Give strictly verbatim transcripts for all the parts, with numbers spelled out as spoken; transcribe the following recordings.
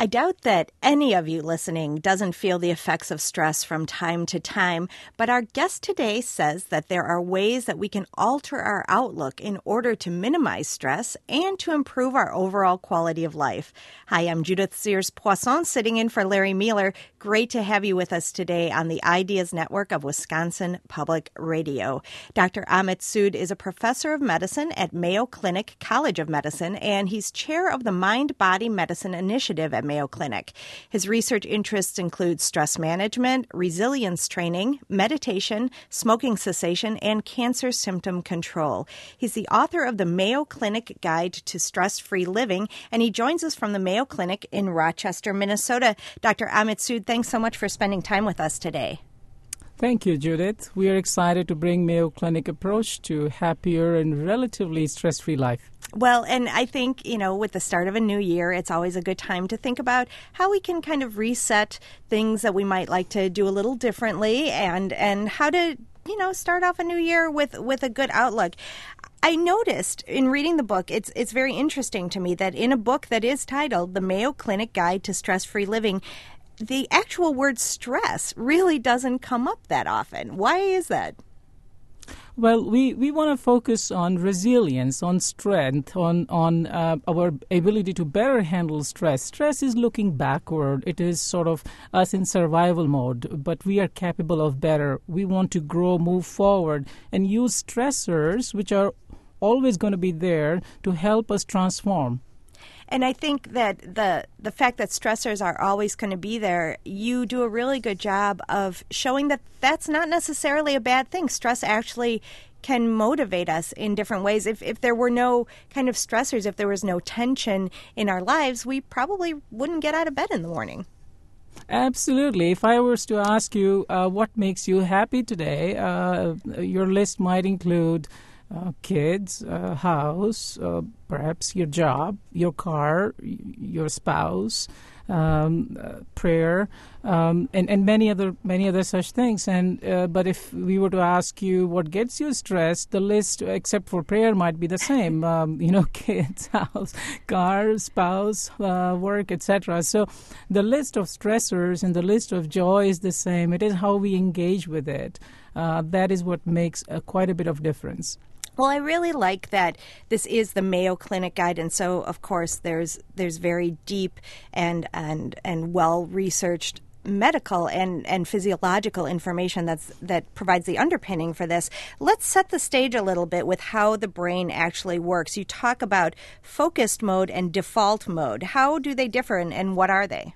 I doubt that any of you listening doesn't feel the effects of stress from time to time, but our guest today says that there are ways that we can alter our outlook in order to minimize stress and to improve our overall quality of life. Hi, I'm Judith Sears-Poisson, sitting in for Larry Mueller. Great to have you with us today on the Ideas Network of Wisconsin Public Radio. Doctor Amit Sood is a professor of medicine at Mayo Clinic College of Medicine, and he's chair of the Mind-Body Medicine Initiative at Mayo Clinic. His research interests include stress management, resilience training, meditation, smoking cessation, and cancer symptom control. He's the author of the Mayo Clinic Guide to Stress-Free Living, and he joins us from the Mayo Clinic in Rochester, Minnesota. Doctor Amit Sood, thanks so much for spending time with us today. Thank you, Judith. We are excited to bring Mayo Clinic approach to happier and relatively stress-free life. Well, and I think, you know, with the start of a new year, it's always a good time to think about how we can kind of reset things that we might like to do a little differently and, and how to, you know, start off a new year with, with a good outlook. I noticed in reading the book, it's it's very interesting to me that in a book that is titled The Mayo Clinic Guide to Stress-Free Living, the actual word stress really doesn't come up that often. Why is that? Well, we, we want to focus on resilience, on strength, on, on uh, our ability to better handle stress. Stress is looking backward. It is sort of us in survival mode, but we are capable of better. We want to grow, move forward, and use stressors, which are always going to be there, to help us transform. And I think that the the fact that stressors are always going to be there, you do a really good job of showing that that's not necessarily a bad thing. Stress actually can motivate us in different ways. If if there were no kind of stressors, if there was no tension in our lives, we probably wouldn't get out of bed in the morning. Absolutely. If I was to ask you uh, what makes you happy today, uh, your list might include Uh, kids, uh, house, uh, perhaps your job, your car, your spouse, um, uh, prayer, um, and, and many other many other such things. And uh, but if we were to ask you what gets you stressed, the list, except for prayer, might be the same. Um, you know, kids, house, car, spouse, uh, work, et cetera. So the list of stressors and the list of joy is the same. It is how we engage with it. Uh, that is what makes uh, quite a bit of difference. Well, I really like that this is the Mayo Clinic Guide, and so, of course, there's there's very deep and and, and well-researched medical and, and physiological information that's that provides the underpinning for this. Let's set the stage a little bit with how the brain actually works. You talk about focused mode and default mode. How do they differ, and, and what are they?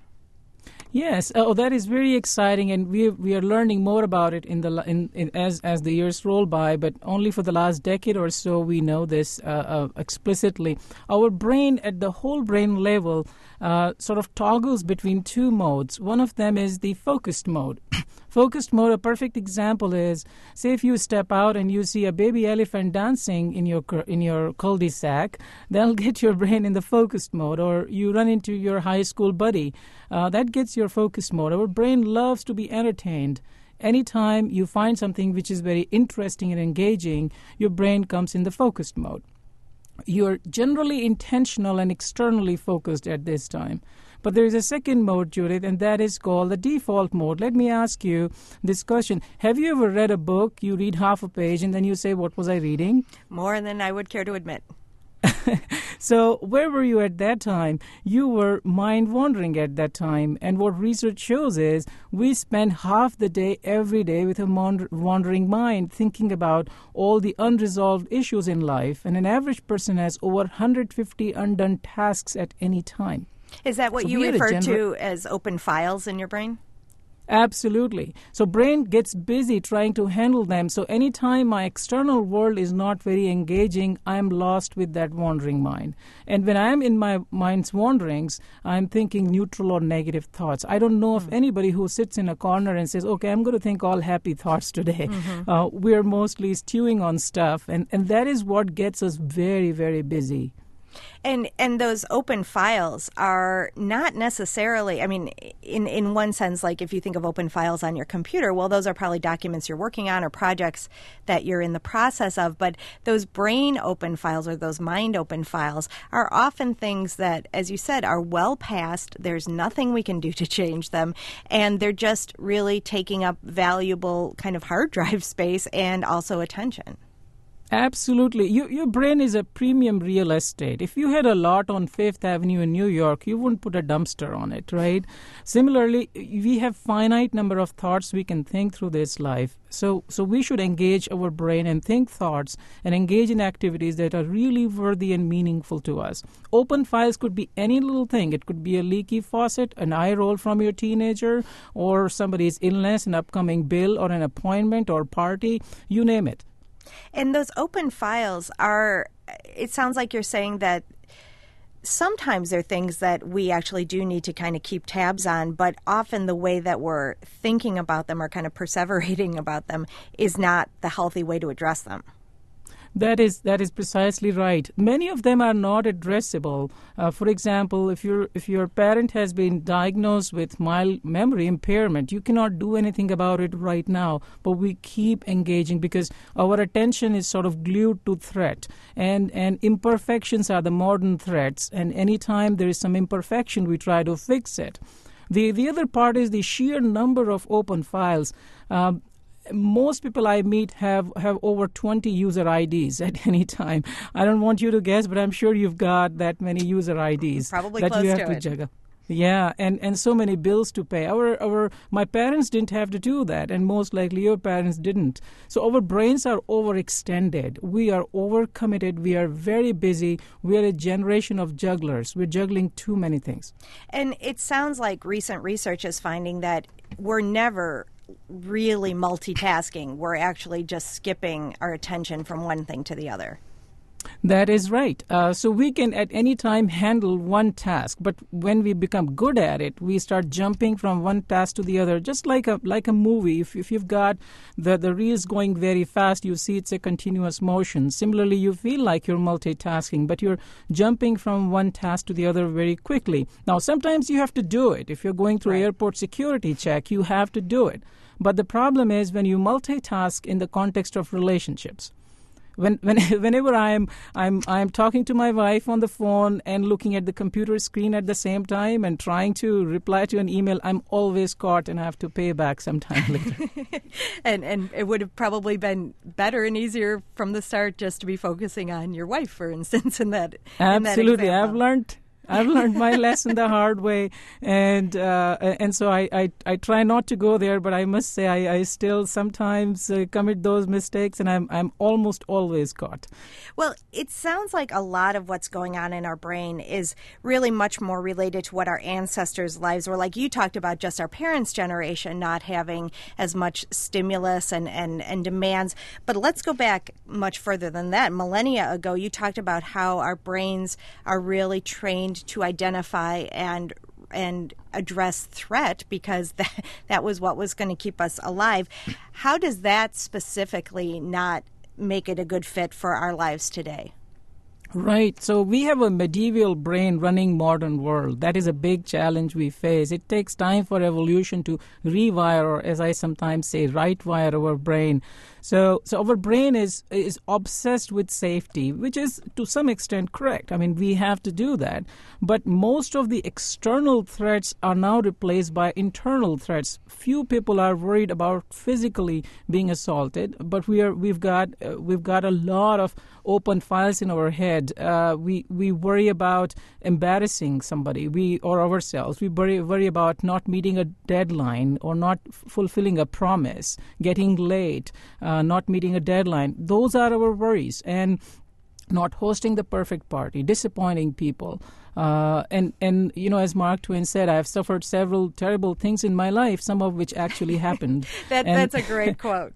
Yes, oh, that is very exciting, and we we are learning more about it in the in, in as as the years roll by. But only for the last decade or so we know this uh, uh, explicitly. Our brain, at the whole brain level, uh, sort of toggles between two modes. One of them is the focused mode. Focused mode, a perfect example is, say if you step out and you see a baby elephant dancing in your in your cul-de-sac, that'll get your brain in the focused mode. Or you run into your high school buddy, uh, that gets your focused mode. Our brain loves to be entertained. Anytime you find something which is very interesting and engaging, your brain comes in the focused mode. You're generally intentional and externally focused at this time. But there is a second mode, Judith, and that is called the default mode. Let me ask you this question. Have you ever read a book, you read half a page, and then you say, what was I reading? More than I would care to admit. So where were you at that time? You were mind-wandering at that time. And what research shows is we spend half the day every day with a wandering mind thinking about all the unresolved issues in life. And an average person has over one hundred fifty undone tasks at any time. Is that what so you refer gener- to as open files in your brain? Absolutely. So brain gets busy trying to handle them. So anytime my external world is not very engaging, I'm lost with that wandering mind. And when I'm in my mind's wanderings, I'm thinking neutral or negative thoughts. I don't know of mm-hmm. anybody who sits in a corner and says, okay, I'm going to think all happy thoughts today. Mm-hmm. Uh, we're mostly stewing on stuff. And, and that is what gets us very, very busy. And and those open files are not necessarily, I mean, in, in one sense, like if you think of open files on your computer, well, those are probably documents you're working on or projects that you're in the process of. But those brain open files or those mind open files are often things that, as you said, are well past. There's nothing we can do to change them. And they're just really taking up valuable kind of hard drive space and also attention. Absolutely. You, your brain is a premium real estate. If you had a lot on Fifth Avenue in New York, you wouldn't put a dumpster on it, right? Similarly, we have finite number of thoughts we can think through this life. So, so we should engage our brain and think thoughts and engage in activities that are really worthy and meaningful to us. Open files could be any little thing. It could be a leaky faucet, an eye roll from your teenager, or somebody's illness, an upcoming bill, or an appointment or party, you name it. And those open files are, it sounds like you're saying that sometimes they're things that we actually do need to kind of keep tabs on, but often the way that we're thinking about them or kind of perseverating about them is not the healthy way to address them. That is that is precisely right. Many of them are not addressable. Uh, for example, if your if your parent has been diagnosed with mild memory impairment, you cannot do anything about it right now. But we keep engaging because our attention is sort of glued to threat, and and imperfections are the modern threats. And anytime there is some imperfection, we try to fix it. The the other part is the sheer number of open files. Um, Most people I meet have, have over twenty user I Ds at any time. I don't want you to guess, but I'm sure you've got that many user I Ds Probably that close you have to to it. juggle. Yeah, and, and so many bills to pay. Our our my parents didn't have to do that, and most likely your parents didn't. So our brains are overextended. We are overcommitted. We are very busy. We are a generation of jugglers. We're juggling too many things. And it sounds like recent research is finding that we're never really multitasking. We're actually just skipping our attention from one thing to the other. That is right. Uh, so we can at any time handle one task, but when we become good at it, we start jumping from one task to the other, just like a like a movie. If if you've got the, the reels going very fast, you see it's a continuous motion. Similarly, you feel like you're multitasking, but you're jumping from one task to the other very quickly. Now, sometimes you have to do it. If you're going through Right. airport security check, you have to do it. But the problem is when you multitask in the context of relationships. When, when, whenever I'm, I'm, I'm talking to my wife on the phone and looking at the computer screen at the same time and trying to reply to an email, I'm always caught and I have to pay back sometime later. and and it would have probably been better and easier from the start just to be focusing on your wife, for instance, in that. Absolutely, in that I've learned. I've learned my lesson the hard way, and uh, and so I, I, I try not to go there. But I must say I, I still sometimes uh, commit those mistakes, and I'm I'm almost always caught. Well, it sounds like a lot of what's going on in our brain is really much more related to what our ancestors' lives were like. You talked about just our parents' generation not having as much stimulus and, and, and demands. But let's go back much further than that. Millennia ago, you talked about how our brains are really trained to identify and and address threat because that, that was what was going to keep us alive. How does that specifically not make it a good fit for our lives today? Right. So we have a medieval brain running modern world. That is a big challenge we face. It takes time for evolution to rewire, or as I sometimes say, right-wire our brain. So so our brain is is obsessed with safety, which is to some extent correct. I mean, we have to do that. But most of the external threats are now replaced by internal threats. Few people are worried about physically being assaulted, but we are we've got uh, we've got a lot of open files in our head. Uh, we we worry about embarrassing somebody, we or ourselves. We worry worry about not meeting a deadline or not f- fulfilling a promise, getting late. Uh, not meeting a deadline. Those are our worries. And not hosting the perfect party, disappointing people. Uh, and, and, you know, as Mark Twain said, I've suffered several terrible things in my life, some of which actually happened. that, and, that's a great quote.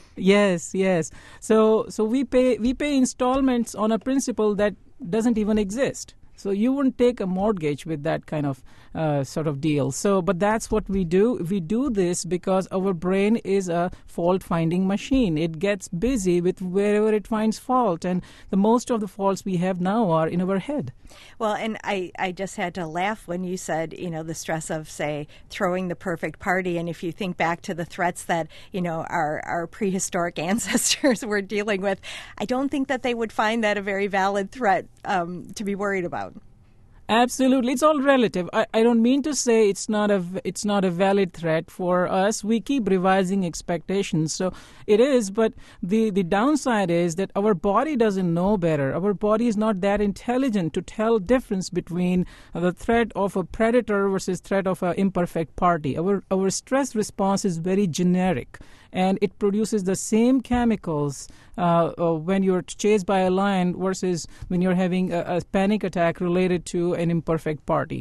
Yes, yes. So so we pay we pay installments on a principle that doesn't even exist. So you wouldn't take a mortgage with that kind of uh, sort of deal. So, but that's what we do. We do this because our brain is a fault-finding machine. It gets busy with wherever it finds fault, and the most of the faults we have now are in our head. Well, and I, I just had to laugh when you said, you know, the stress of, say, throwing the perfect party. And if you think back to the threats that, you know, our, our prehistoric ancestors were dealing with, I don't think that they would find that a very valid threat um, to be worried about. Absolutely, it's all relative. I, I don't mean to say it's not a it's not a valid threat for us. We keep revising expectations, so it is. But the the downside is that our body doesn't know better. Our body is not that intelligent to tell difference between the threat of a predator versus threat of an imperfect party. Our our stress response is very generic, and it produces the same chemicals uh, uh, when you're chased by a lion versus when you're having a, a panic attack related to an imperfect party.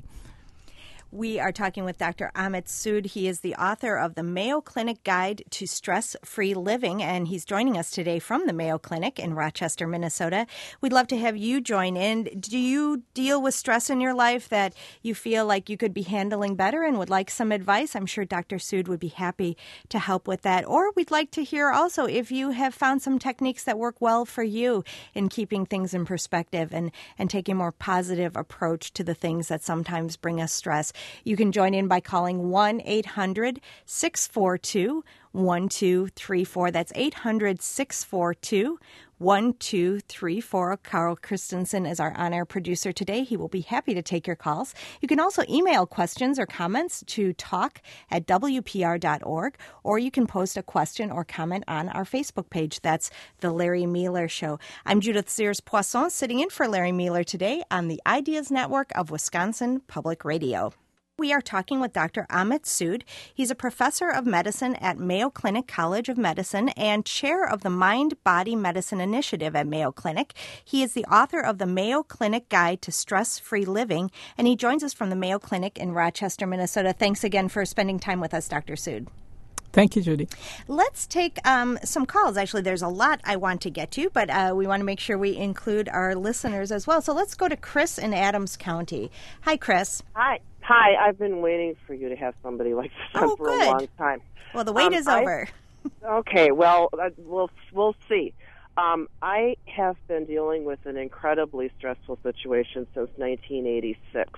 We are talking with Doctor Amit Sood. He is the author of the Mayo Clinic Guide to Stress-Free Living, and he's joining us today from the Mayo Clinic in Rochester, Minnesota. We'd love to have you join in. Do you deal with stress in your life that you feel like you could be handling better and would like some advice? I'm sure Doctor Sood would be happy to help with that. Or we'd like to hear also if you have found some techniques that work well for you in keeping things in perspective and, and taking a more positive approach to the things that sometimes bring us stress. You can join in by calling one eight hundred six four two one two three four. That's eight hundred six four two one two three four. Carl Christensen is our on-air producer today. He will be happy to take your calls. You can also email questions or comments to talk at w p r dot org, or you can post a question or comment on our Facebook page. That's The Larry Mueller Show. I'm Judith Sears-Poisson, sitting in for Larry Mueller today on the Ideas Network of Wisconsin Public Radio. We are talking with Doctor Amit Sood. He's a professor of medicine at Mayo Clinic College of Medicine and chair of the Mind-Body Medicine Initiative at Mayo Clinic. He is the author of the Mayo Clinic Guide to Stress-Free Living, and he joins us from the Mayo Clinic in Rochester, Minnesota. Thanks again for spending time with us, Doctor Sood. Thank you, Judy. Let's take um, some calls. Actually, there's a lot I want to get to, but uh, we want to make sure we include our listeners as well. So let's go to Chris in Adams County. Hi, Chris. Hi. Hi, I've been waiting for you to have somebody like this oh, for good. a long time. Well, the wait um, is I, over. Okay, well, uh, we'll we'll see. Um, I have been dealing with an incredibly stressful situation since nineteen eighty-six,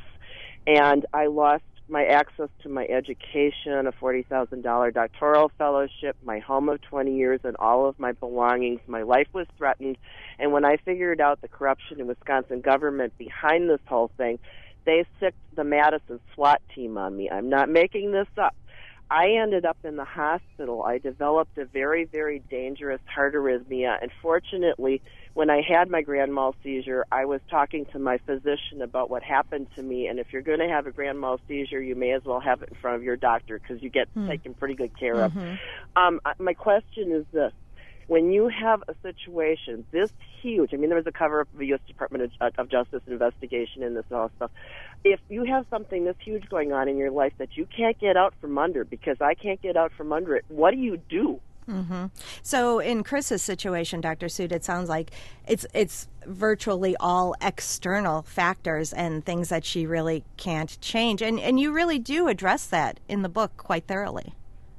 and I lost my access to my education, a forty thousand dollars doctoral fellowship, my home of twenty years, and all of my belongings. My life was threatened, and when I figured out the corruption in Wisconsin government behind this whole thing, they sicked the Madison SWAT team on me. I'm not making this up. I ended up in the hospital. I developed a very, very dangerous heart arrhythmia, and fortunately, when I had my grand mal seizure, I was talking to my physician about what happened to me, and if you're going to have a grand mal seizure, you may as well have it in front of your doctor because you get hmm. taken pretty good care mm-hmm. of. Um, my question is this. When you have a situation this huge, I mean, there was a cover-up of the U S Department of, of Justice investigation in this and all this stuff. If you have something this huge going on in your life that you can't get out from under, because I can't get out from under it, what do you do? Mm-hmm. So in Chris's situation, Doctor Sood, it sounds like it's it's virtually all external factors and things that she really can't change. And, and you really do address that in the book quite thoroughly.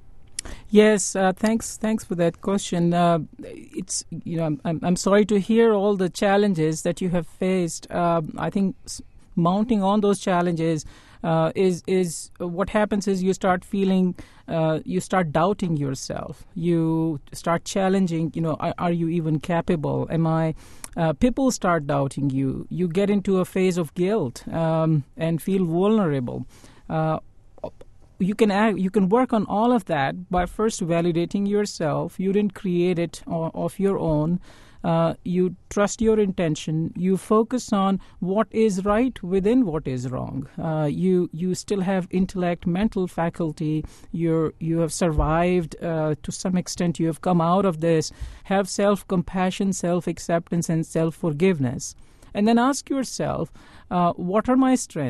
Yes, uh, thanks. Thanks for that question. Uh, it's you know I'm I'm sorry to hear all the challenges that you have faced. Uh, I think mounting on those challenges uh, is is what happens is you start feeling uh, you start doubting yourself. You start challenging. You know, are, are you even capable? Am I? Uh, people start doubting you. You get into a phase of guilt um, and feel vulnerable. Uh, You can act, you can work on all of that by first validating yourself. You didn't create it of your own. Uh, you trust your intention. You focus on what is right within what is wrong. Uh, you you still have intellect, mental faculty. You're you have survived uh, to some extent. You have come out of this. Have self-compassion, self-acceptance, and self-forgiveness. And then ask yourself, uh, what are my strengths?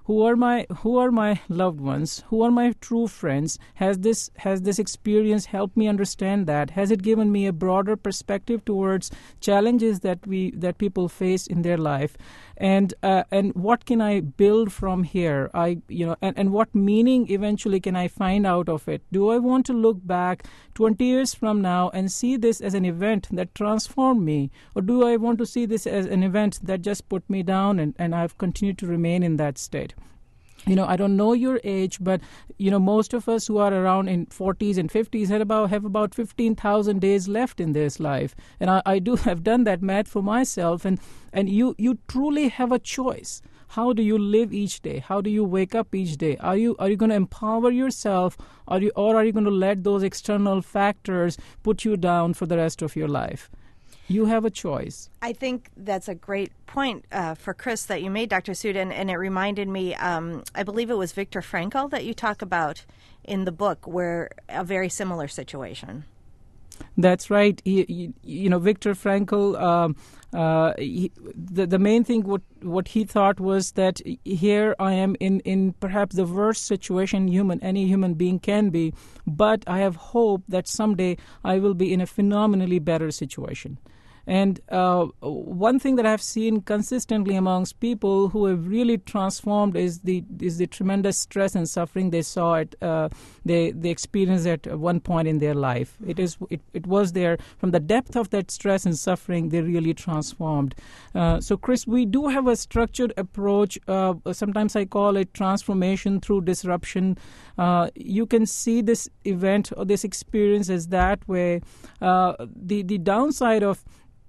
who are my who are my loved ones, who are my true friends. Has this has this experience helped me understand that? Has it given me a broader perspective towards challenges that we that people face in their life? And uh, and what can I build from here? I you know and, and what meaning eventually can I find out of it? Do I want to look back twenty years from now and see this as an event that transformed me, or do I want to see this as an event that just put me down and, and I've continued to remain in that state? You know, I don't know your age, but, you know, most of us who are around in forties and fifties have about, have about fifteen thousand days left in this life. And I, I do have done that math for myself. And, and you, you truly have a choice. How do you live each day? How do you wake up each day? Are you are you going to empower yourself, are you, or are you going to let those external factors put you down for the rest of your life? You have a choice. I think that's a great point uh, for Chris that you made, Doctor Sood, and, and it reminded me, um, I believe it was Viktor Frankl that you talk about in the book, where a very similar situation. That's right. He, he, you know, Viktor Frankl, um, uh, he, the, the main thing what, what he thought was that here I am in, in perhaps the worst situation human any human being can be, but I have hope that someday I will be in a phenomenally better situation. And uh, one thing that I've seen consistently amongst people who have really transformed is the is the tremendous stress and suffering they saw at uh, they they experienced at one point in their life. It is it, it was there from the depth of that stress and suffering they really transformed. Uh, so, Chris, we do have a structured approach. Uh, sometimes I call it transformation through disruption. Uh, you can see this event or this experience as that way. Uh, the the downside of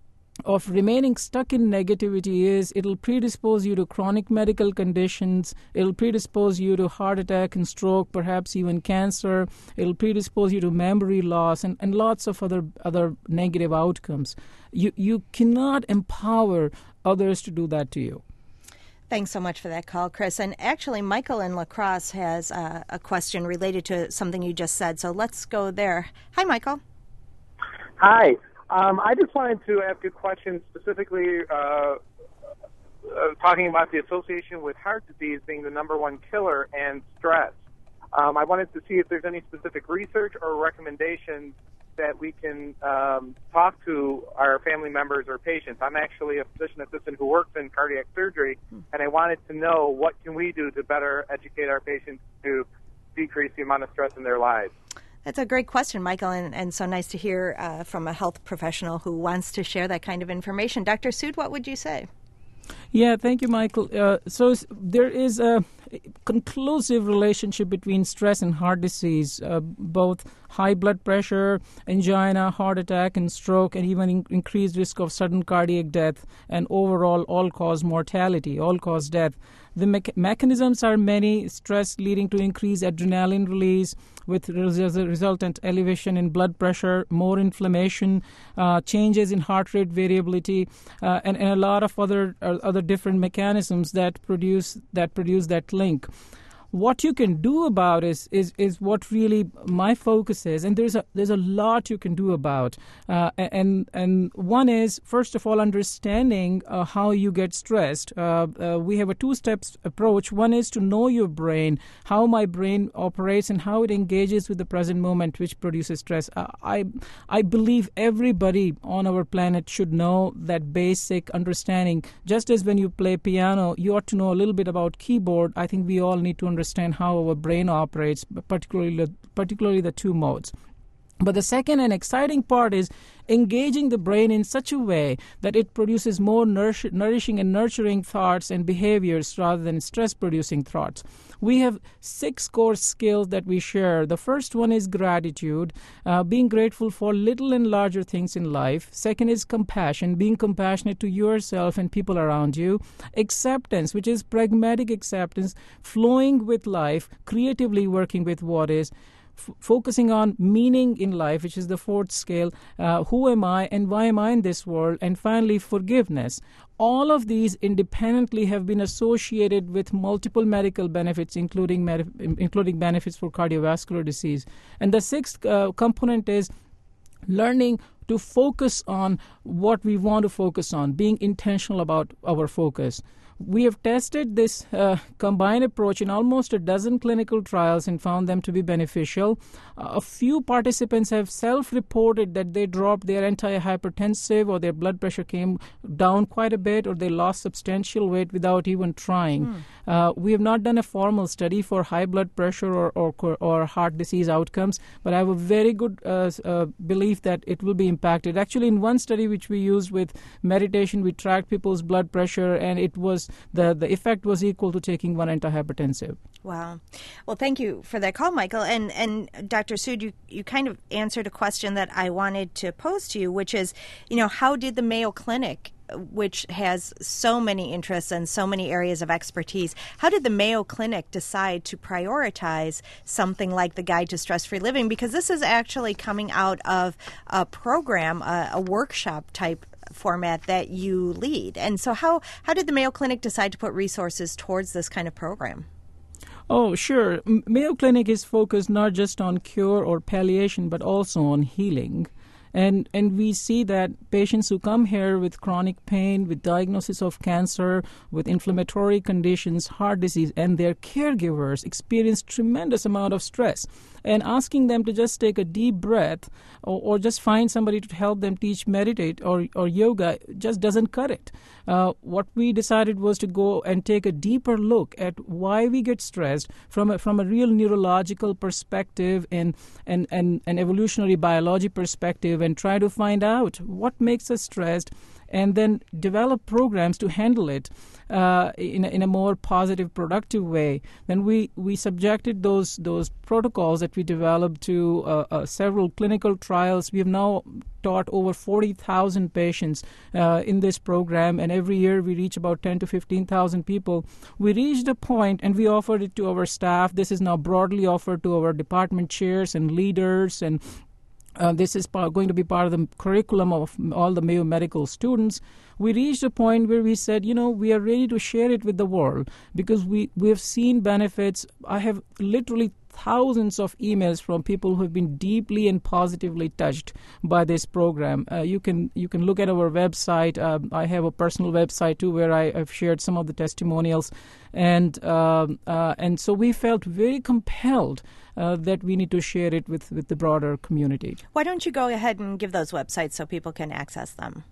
of remaining stuck in negativity is it'll predispose you to chronic medical conditions, it'll predispose you to heart attack and stroke, perhaps even cancer, it'll predispose you to memory loss and, and lots of other other negative outcomes. You you cannot empower others to do that to you. Thanks so much for that call, Chris. And actually, Michael in La Crosse has uh, a question related to something you just said, so let's go there. Hi, Michael. Hi. Um, I just wanted to ask a question specifically uh, uh, talking about the association with heart disease being the number one killer and stress. Um, I wanted to see if there's any specific research or recommendations that we can um, talk to our family members or patients. I'm actually a physician assistant who works in cardiac surgery, and I wanted to know what can we do to better educate our patients to decrease the amount of stress in their lives. That's a great question, Michael, and, and so nice to hear uh, from a health professional who wants to share that kind of information. Doctor Sood, what would you say? Yeah, thank you, Michael. Uh, so there is a conclusive relationship between stress and heart disease, uh, both high blood pressure, angina, heart attack, and stroke, and even in- increased risk of sudden cardiac death and overall all-cause mortality, all-cause death. The me- mechanisms are many: stress leading to increased adrenaline release with res- resultant elevation in blood pressure, more inflammation, uh, changes in heart rate variability, uh, and, and a lot of other uh, other different mechanisms that produce that produce that link. What you can do about is is is what really my focus is, and there's a there's a lot you can do about. Uh, and and one is, first of all, understanding uh, how you get stressed. Uh, uh, we have a two-step approach. One is to know your brain, how my brain operates, and how it engages with the present moment, which produces stress. Uh, I I believe everybody on our planet should know that basic understanding. Just as when you play piano, you ought to know a little bit about keyboard. I think we all need to understand understand how our brain operates, particularly particularly the two modes. But the second and exciting part is engaging the brain in such a way that it produces more nourish- nourishing and nurturing thoughts and behaviors rather than stress-producing thoughts. We have six core skills that we share. The first one is gratitude, uh, being grateful for little and larger things in life. Second is compassion, being compassionate to yourself and people around you. Acceptance, which is pragmatic acceptance, flowing with life, creatively working with what is. F- focusing on meaning in life, which is the fourth scale. Uh, who am I and why am I in this world? And finally, forgiveness. All of these independently have been associated with multiple medical benefits, including med- including benefits for cardiovascular disease. And the sixth uh, component is learning to focus on what we want to focus on, being intentional about our focus. we have tested this uh, combined approach in almost a dozen clinical trials and found them to be beneficial. Uh, a few participants have self-reported that they dropped their antihypertensive or their blood pressure came down quite a bit, or they lost substantial weight without even trying. Mm. Uh, we have not done a formal study for high blood pressure or, or, or heart disease outcomes, but I have a very good uh, uh, belief that it will be impacted. Actually, in one study which we used with meditation, we tracked people's blood pressure, and it was the, the effect was equal to taking one antihypertensive. Wow. Well, thank you for that call, Michael. And and Doctor Sood, you, you kind of answered a question that I wanted to pose to you, which is, you know, how did the Mayo Clinic, which has so many interests and so many areas of expertise, how did the Mayo Clinic decide to prioritize something like the Guide to Stress-Free Living? Because this is actually coming out of a program, a, a workshop type format that you lead. And so how, how did the Mayo Clinic decide to put resources towards this kind of program? Oh, sure. Mayo Clinic is focused not just on cure or palliation, but also on healing. And and we see that patients who come here with chronic pain, with diagnosis of cancer, with inflammatory conditions, heart disease, and their caregivers experience tremendous amount of stress. And asking them to just take a deep breath or, or just find somebody to help them teach meditate or, or yoga just doesn't cut it. Uh, what we decided was to go and take a deeper look at why we get stressed from a, from a real neurological perspective and, and, and an evolutionary biology perspective, and try to find out what makes us stressed, and then develop programs to handle it uh, in, a, in a more positive, productive way. Then we, we subjected those those protocols that we developed to uh, uh, several clinical trials. We have now taught over forty thousand patients uh, in this program, and every year we reach about ten to fifteen thousand people. We reached a point and we offered it to our staff. This is now broadly offered to our department chairs and leaders, and Uh, this is part, going to be part of the curriculum of all the Mayo Medical students. We reached a point where we said, you know, we are ready to share it with the world because we, we have seen benefits. I have literally thousands of emails from people who have been deeply and positively touched by this program. Uh, you can you can look at our website. Uh, I have a personal website too where I have shared some of the testimonials, and uh, uh, and so we felt very compelled uh, that we need to share it with, with the broader community. Why don't you go ahead and give those websites so people can access them?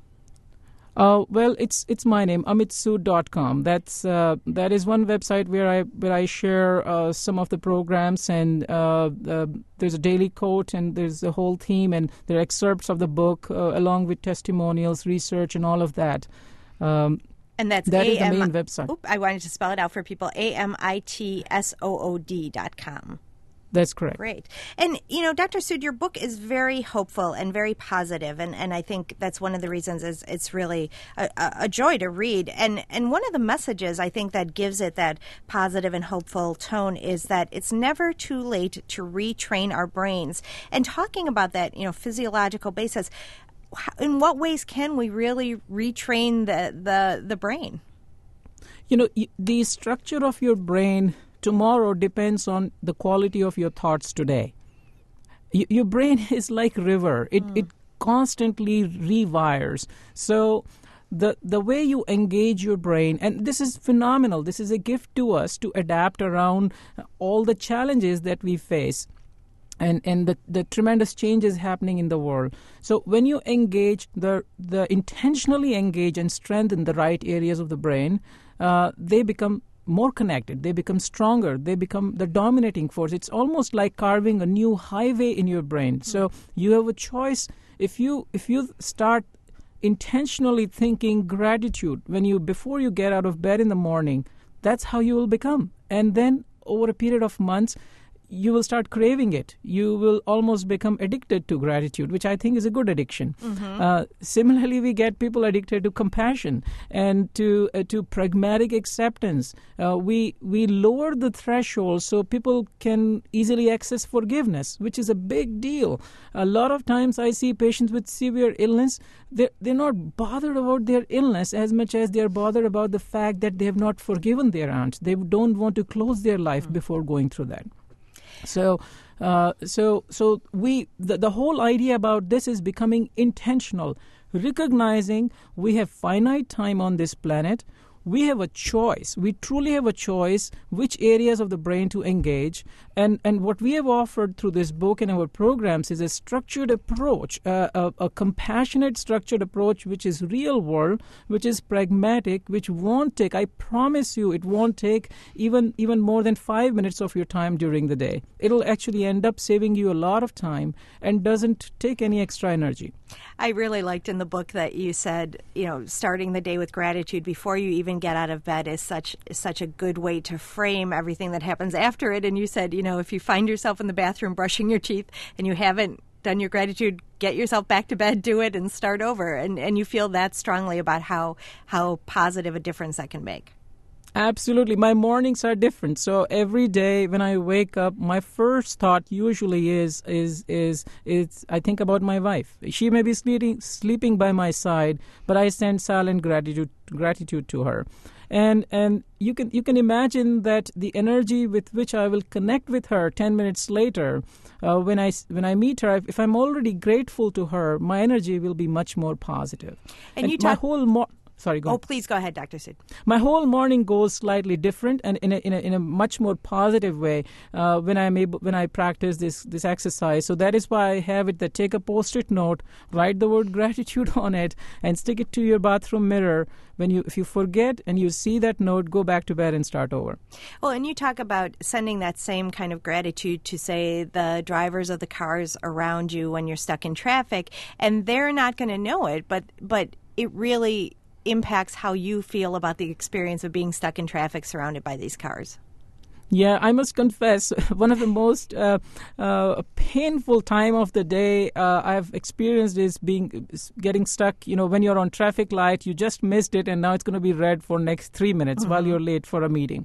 Uh, well, it's it's my name, amit sood dot com. That's uh, that is one website where I where I share uh, some of the programs, and uh, uh, there's a daily quote, and there's a whole theme, and there are excerpts of the book uh, along with testimonials, research, and all of that. Um, and that's that A- is the M- main website. Oop, I wanted to spell it out for people. A M I T S O O D dot com. That's correct. Great. And, you know, Doctor Sood, your book is very hopeful and very positive, and, and I think that's one of the reasons is it's really a, a joy to read. And, and one of the messages I think that gives it that positive and hopeful tone is that it's never too late to retrain our brains. And talking about that, you know, physiological basis, in what ways can we really retrain the, the, the brain? You know, the structure of your brain tomorrow depends on the quality of your thoughts today. Y- your brain is like a river. It mm. it constantly rewires. So the the way you engage your brain, and this is phenomenal. This is a gift to us to adapt around all the challenges that we face and, and the, the tremendous changes happening in the world. So when you engage, the the intentionally engage and strengthen the right areas of the brain, uh, they become more connected, they become stronger, they become the dominating force. It's almost like carving a new highway in your brain. Mm-hmm. So you have a choice. If you if you start intentionally thinking gratitude when you before you get out of bed in the morning, that's how you will become. And then over a period of months, you will start craving it. You will almost become addicted to gratitude, which I think is a good addiction. Mm-hmm. Uh, similarly, we get people addicted to compassion and to uh, to pragmatic acceptance. Uh, we we lower the threshold so people can easily access forgiveness, which is a big deal. A lot of times I see patients with severe illness, they're, they're not bothered about their illness as much as they're bothered about the fact that they have not forgiven their aunt. They don't want to close their life mm-hmm. before going through that. So, uh, so, so we the, the whole idea about this is becoming intentional, recognizing we have finite time on this planet. we have a choice. We truly have a choice which areas of the brain to engage. And, and what we have offered through this book and our programs is a structured approach, uh, a, a compassionate structured approach which is real world, which is pragmatic, which won't take, I promise you, it won't take even, even more than five minutes of your time during the day. It'll actually end up saving you a lot of time and doesn't take any extra energy. I really liked in the book that you said, you know, starting the day with gratitude before you even get out of bed is such is such a good way to frame everything that happens after it. And you said, you know, if you find yourself in the bathroom brushing your teeth and you haven't done your gratitude, get yourself back to bed, do it, and start over. And and you feel that strongly about how how positive a difference that can make. Absolutely. My mornings are different. So every day when I wake up, my first thought usually is is is is I think about my wife. She may be sleeping sleeping by my side, but I send silent gratitude gratitude to her. And and you can you can imagine that the energy with which I will connect with her ten minutes later, uh, when I when I meet her, if I'm already grateful to her, my energy will be much more positive. And, and you my talk- whole mo- Sorry, go Oh, ahead. please go ahead, Doctor Sood. My whole morning goes slightly different and in a, in a, in a much more positive way uh, when I'm able, when I practice this, this exercise. So that is why I have it that take a post-it note, write the word gratitude on it, and stick it to your bathroom mirror. When you, if you forget and you see that note, go back to bed and start over. Well, and you talk about sending that same kind of gratitude to, say, the drivers of the cars around you when you're stuck in traffic, and they're not going to know it, but but it really impacts how you feel about the experience of being stuck in traffic surrounded by these cars. Yeah, I must confess, one of the most uh, uh, painful time of the day uh, I've experienced is being getting stuck. You know, when you're on traffic light, you just missed it, and now it's going to be red for next three minutes mm-hmm. while you're late for a meeting.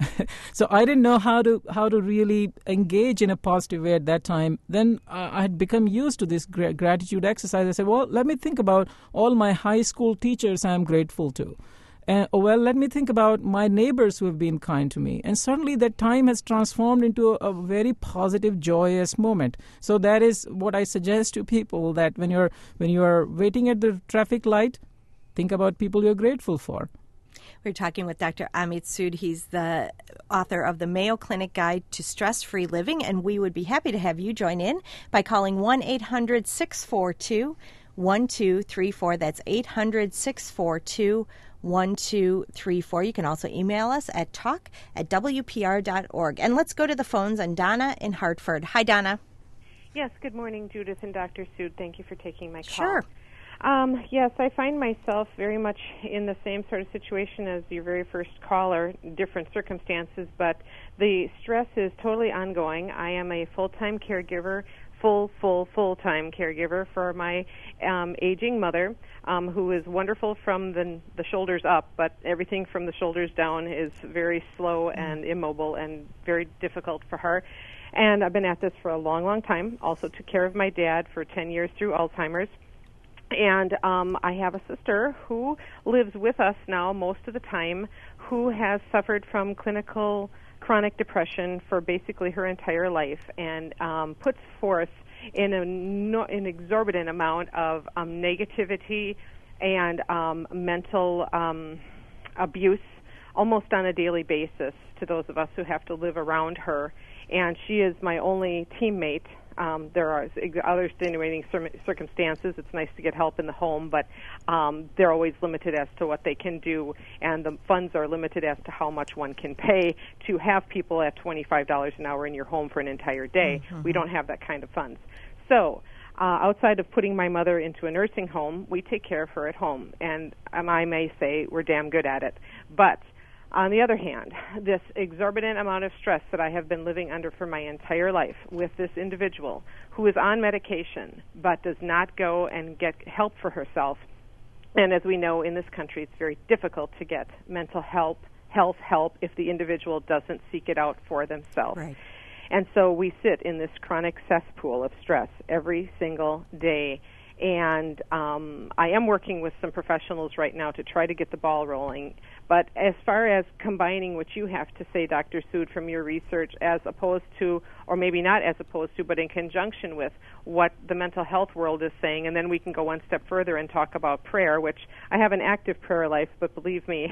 So I didn't know how to how to really engage in a positive way at that time. Then uh, I had become used to this gra- gratitude exercise. I said, well, let me think about all my high school teachers I'm grateful to. And, oh, well, let me think about my neighbors who have been kind to me. And suddenly that time has transformed into a, a very positive, joyous moment. So that is what I suggest to people, that when you're when you're waiting at the traffic light, think about people you're grateful for. We're talking with Doctor Amit Sood. He's the author of the Mayo Clinic Guide to Stress-Free Living, and we would be happy to have you join in by calling one eight hundred six four two one two three four. That's eight hundred six four two one two three four. You can also email us at talk at w p r dot org. And let's go to the phones on Donna in Hartford. Hi, Donna. Yes, good morning, Judith and Doctor Sood. Thank you for taking my call. Sure. Um, yes, I find myself very much in the same sort of situation as your very first caller, different circumstances, but the stress is totally ongoing. I am a full-time caregiver, full, full, full-time caregiver for my um, aging mother, um, who is wonderful from the, the shoulders up, but everything from the shoulders down is very slow and immobile and very difficult for her. And I've been at this for a long, long time. Also took care of my dad for ten years through Alzheimer's. And um, I have a sister who lives with us now most of the time, who has suffered from clinical chronic depression for basically her entire life, and um, puts forth in a no, an exorbitant amount of um, negativity and um, mental um, abuse almost on a daily basis to those of us who have to live around her. And she is my only teammate. Um, there are other extenuating circumstances. It's nice to get help in the home, but um, they're always limited as to what they can do, and the funds are limited as to how much one can pay to have people at twenty-five dollars an hour in your home for an entire day. Mm-hmm. We don't have that kind of funds. So uh, outside of putting my mother into a nursing home, we take care of her at home, and um, I may say we're damn good at it. But on the other hand, this exorbitant amount of stress that I have been living under for my entire life with this individual who is on medication but does not go and get help for herself. And as we know, in this country, it's very difficult to get mental help, health help if the individual doesn't seek it out for themselves. Right. And so we sit in this chronic cesspool of stress every single day. And um, I am working with some professionals right now to try to get the ball rolling, But as far as combining what you have to say, Doctor Sood, from your research, as opposed to, or maybe not as opposed to, but in conjunction with what the mental health world is saying, and then we can go one step further and talk about prayer, which I have an active prayer life, but believe me,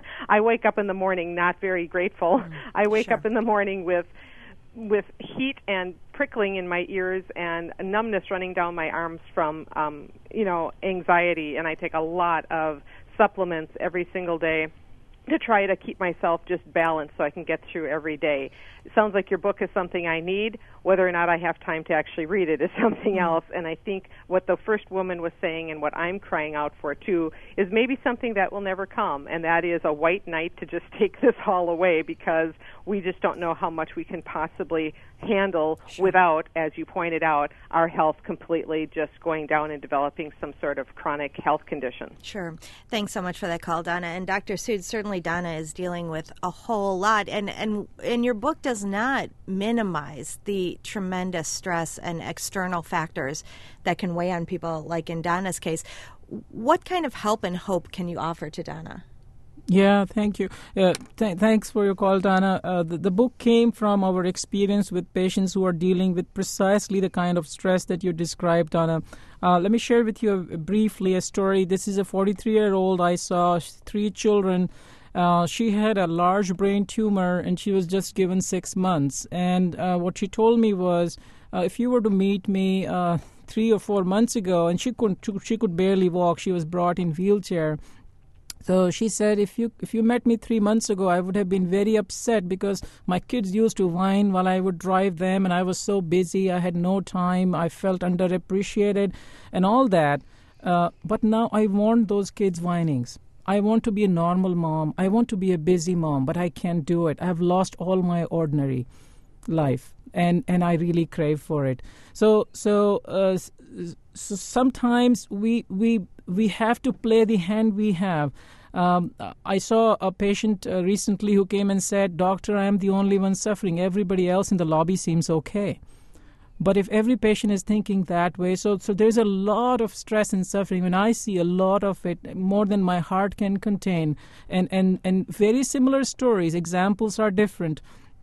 I wake up in the morning not very grateful. Mm, I wake sure. up in the morning with with heat and prickling in my ears and numbness running down my arms from, um, you know, anxiety, and I take a lot of supplements every single day to try to keep myself just balanced so I can get through every day. It sounds like your book is something I need. Whether or not I have time to actually read it is something else. And I think what the first woman was saying and what I'm crying out for, too, is maybe something that will never come, and that is a white knight to just take this all away, because we just don't know how much we can possibly handle sure. without, as you pointed out, our health completely just going down and developing some sort of chronic health condition. Sure. Thanks so much for that call, Donna. And Doctor Sood, certainly Donna is dealing with a whole lot. And, and, and your book does not minimize the tremendous stress and external factors that can weigh on people, like in Donna's case. What kind of help and hope can you offer to Donna? Yeah, thank you. Uh, th- thanks for your call, Donna. Uh, the, the book came from our experience with patients who are dealing with precisely the kind of stress that you described, Donna. Uh, let me share with you a, briefly a story. This is a forty-three-year-old I saw, three children. Uh, she had a large brain tumor, and she was just given six months. And uh, what she told me was, uh, if you were to meet me uh, three or four months ago, and she couldn't, she could barely walk. She was brought in wheelchair. So she said, if you if you met me three months ago, I would have been very upset because my kids used to whine while I would drive them, and I was so busy. I had no time. I felt underappreciated and all that. Uh, but now I want those kids' whinings. I want to be a normal mom. I want to be a busy mom, but I can't do it. I've lost all my ordinary life, and, and I really crave for it. So so, uh, so sometimes we we we have to play the hand we have. Um, I saw a patient uh, recently who came and said, "Doctor, I am the only one suffering. Everybody else in the lobby seems okay." But if every patient is thinking that way, so so there's a lot of stress and suffering. When I see a lot of it, more than my heart can contain, and, and, and very similar stories, examples are different.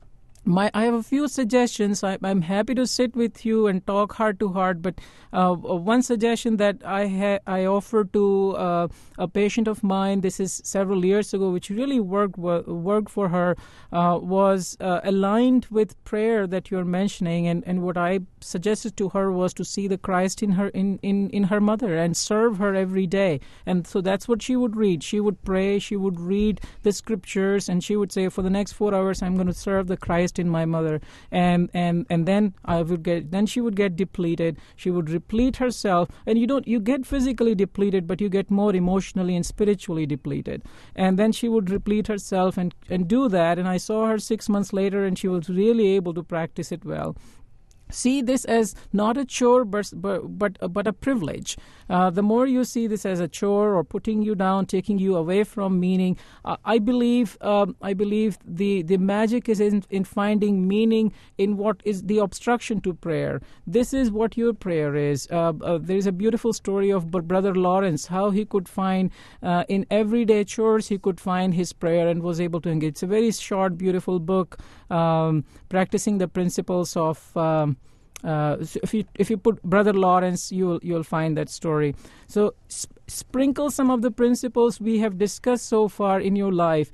My, I have a few suggestions. I, I'm happy to sit with you and talk heart to heart, but uh, one suggestion that I ha- I offered to uh, a patient of mine, this is several years ago, which really worked worked for her, uh, was uh, aligned with prayer that you're mentioning, and, and what I suggested to her was to see the Christ in her in, in, in her mother and serve her every day. And so that's what she would read. She would pray, she would read the scriptures, and she would say, for the next four hours, I'm going to serve the Christ in my mother, and and and then I would get then she would get depleted. She would replete herself, and you don't you get physically depleted, but you get more emotionally and spiritually depleted. And then she would replete herself and and do that. And I saw her six months later, and she was really able to practice it well. See this as not a chore, but but, but a privilege. Uh, the more you see this as a chore or putting you down, taking you away from meaning, uh, I believe um, I believe the, the magic is in, in finding meaning in what is the obstruction to prayer. This is what your prayer is. Uh, uh, there is a beautiful story of Brother Lawrence, how he could find uh, in everyday chores, he could find his prayer and was able to engage. It's a very short, beautiful book, um, practicing the principles of um, Uh, so if you if you put Brother Lawrence, you'll you'll find that story. So sp- sprinkle some of the principles we have discussed so far in your life.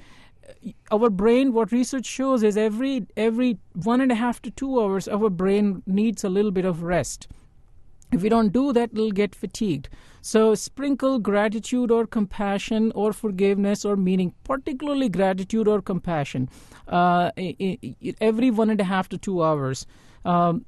Our brain, what research shows is every every one and a half to two hours, our brain needs a little bit of rest. If we don't do that, it'll get fatigued. So sprinkle gratitude or compassion or forgiveness or meaning, particularly gratitude or compassion, uh, I- I- every one and a half to two hours. Um,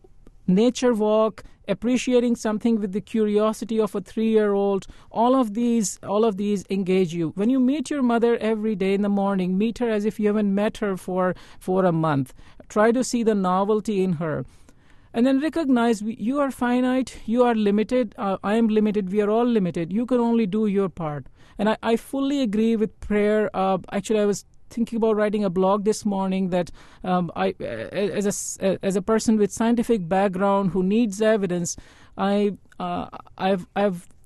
nature walk, appreciating something with the curiosity of a three-year-old, all of these all of these engage you. When you meet your mother every day in the morning, meet her as if you haven't met her for, for a month. Try to see the novelty in her. And then recognize you are finite, you are limited, uh, I am limited, we are all limited. You can only do your part. And I, I fully agree with prayer. Uh, actually, I was thinking about writing a blog this morning that um, I, as a as a person with scientific background who needs evidence, I uh, I've I've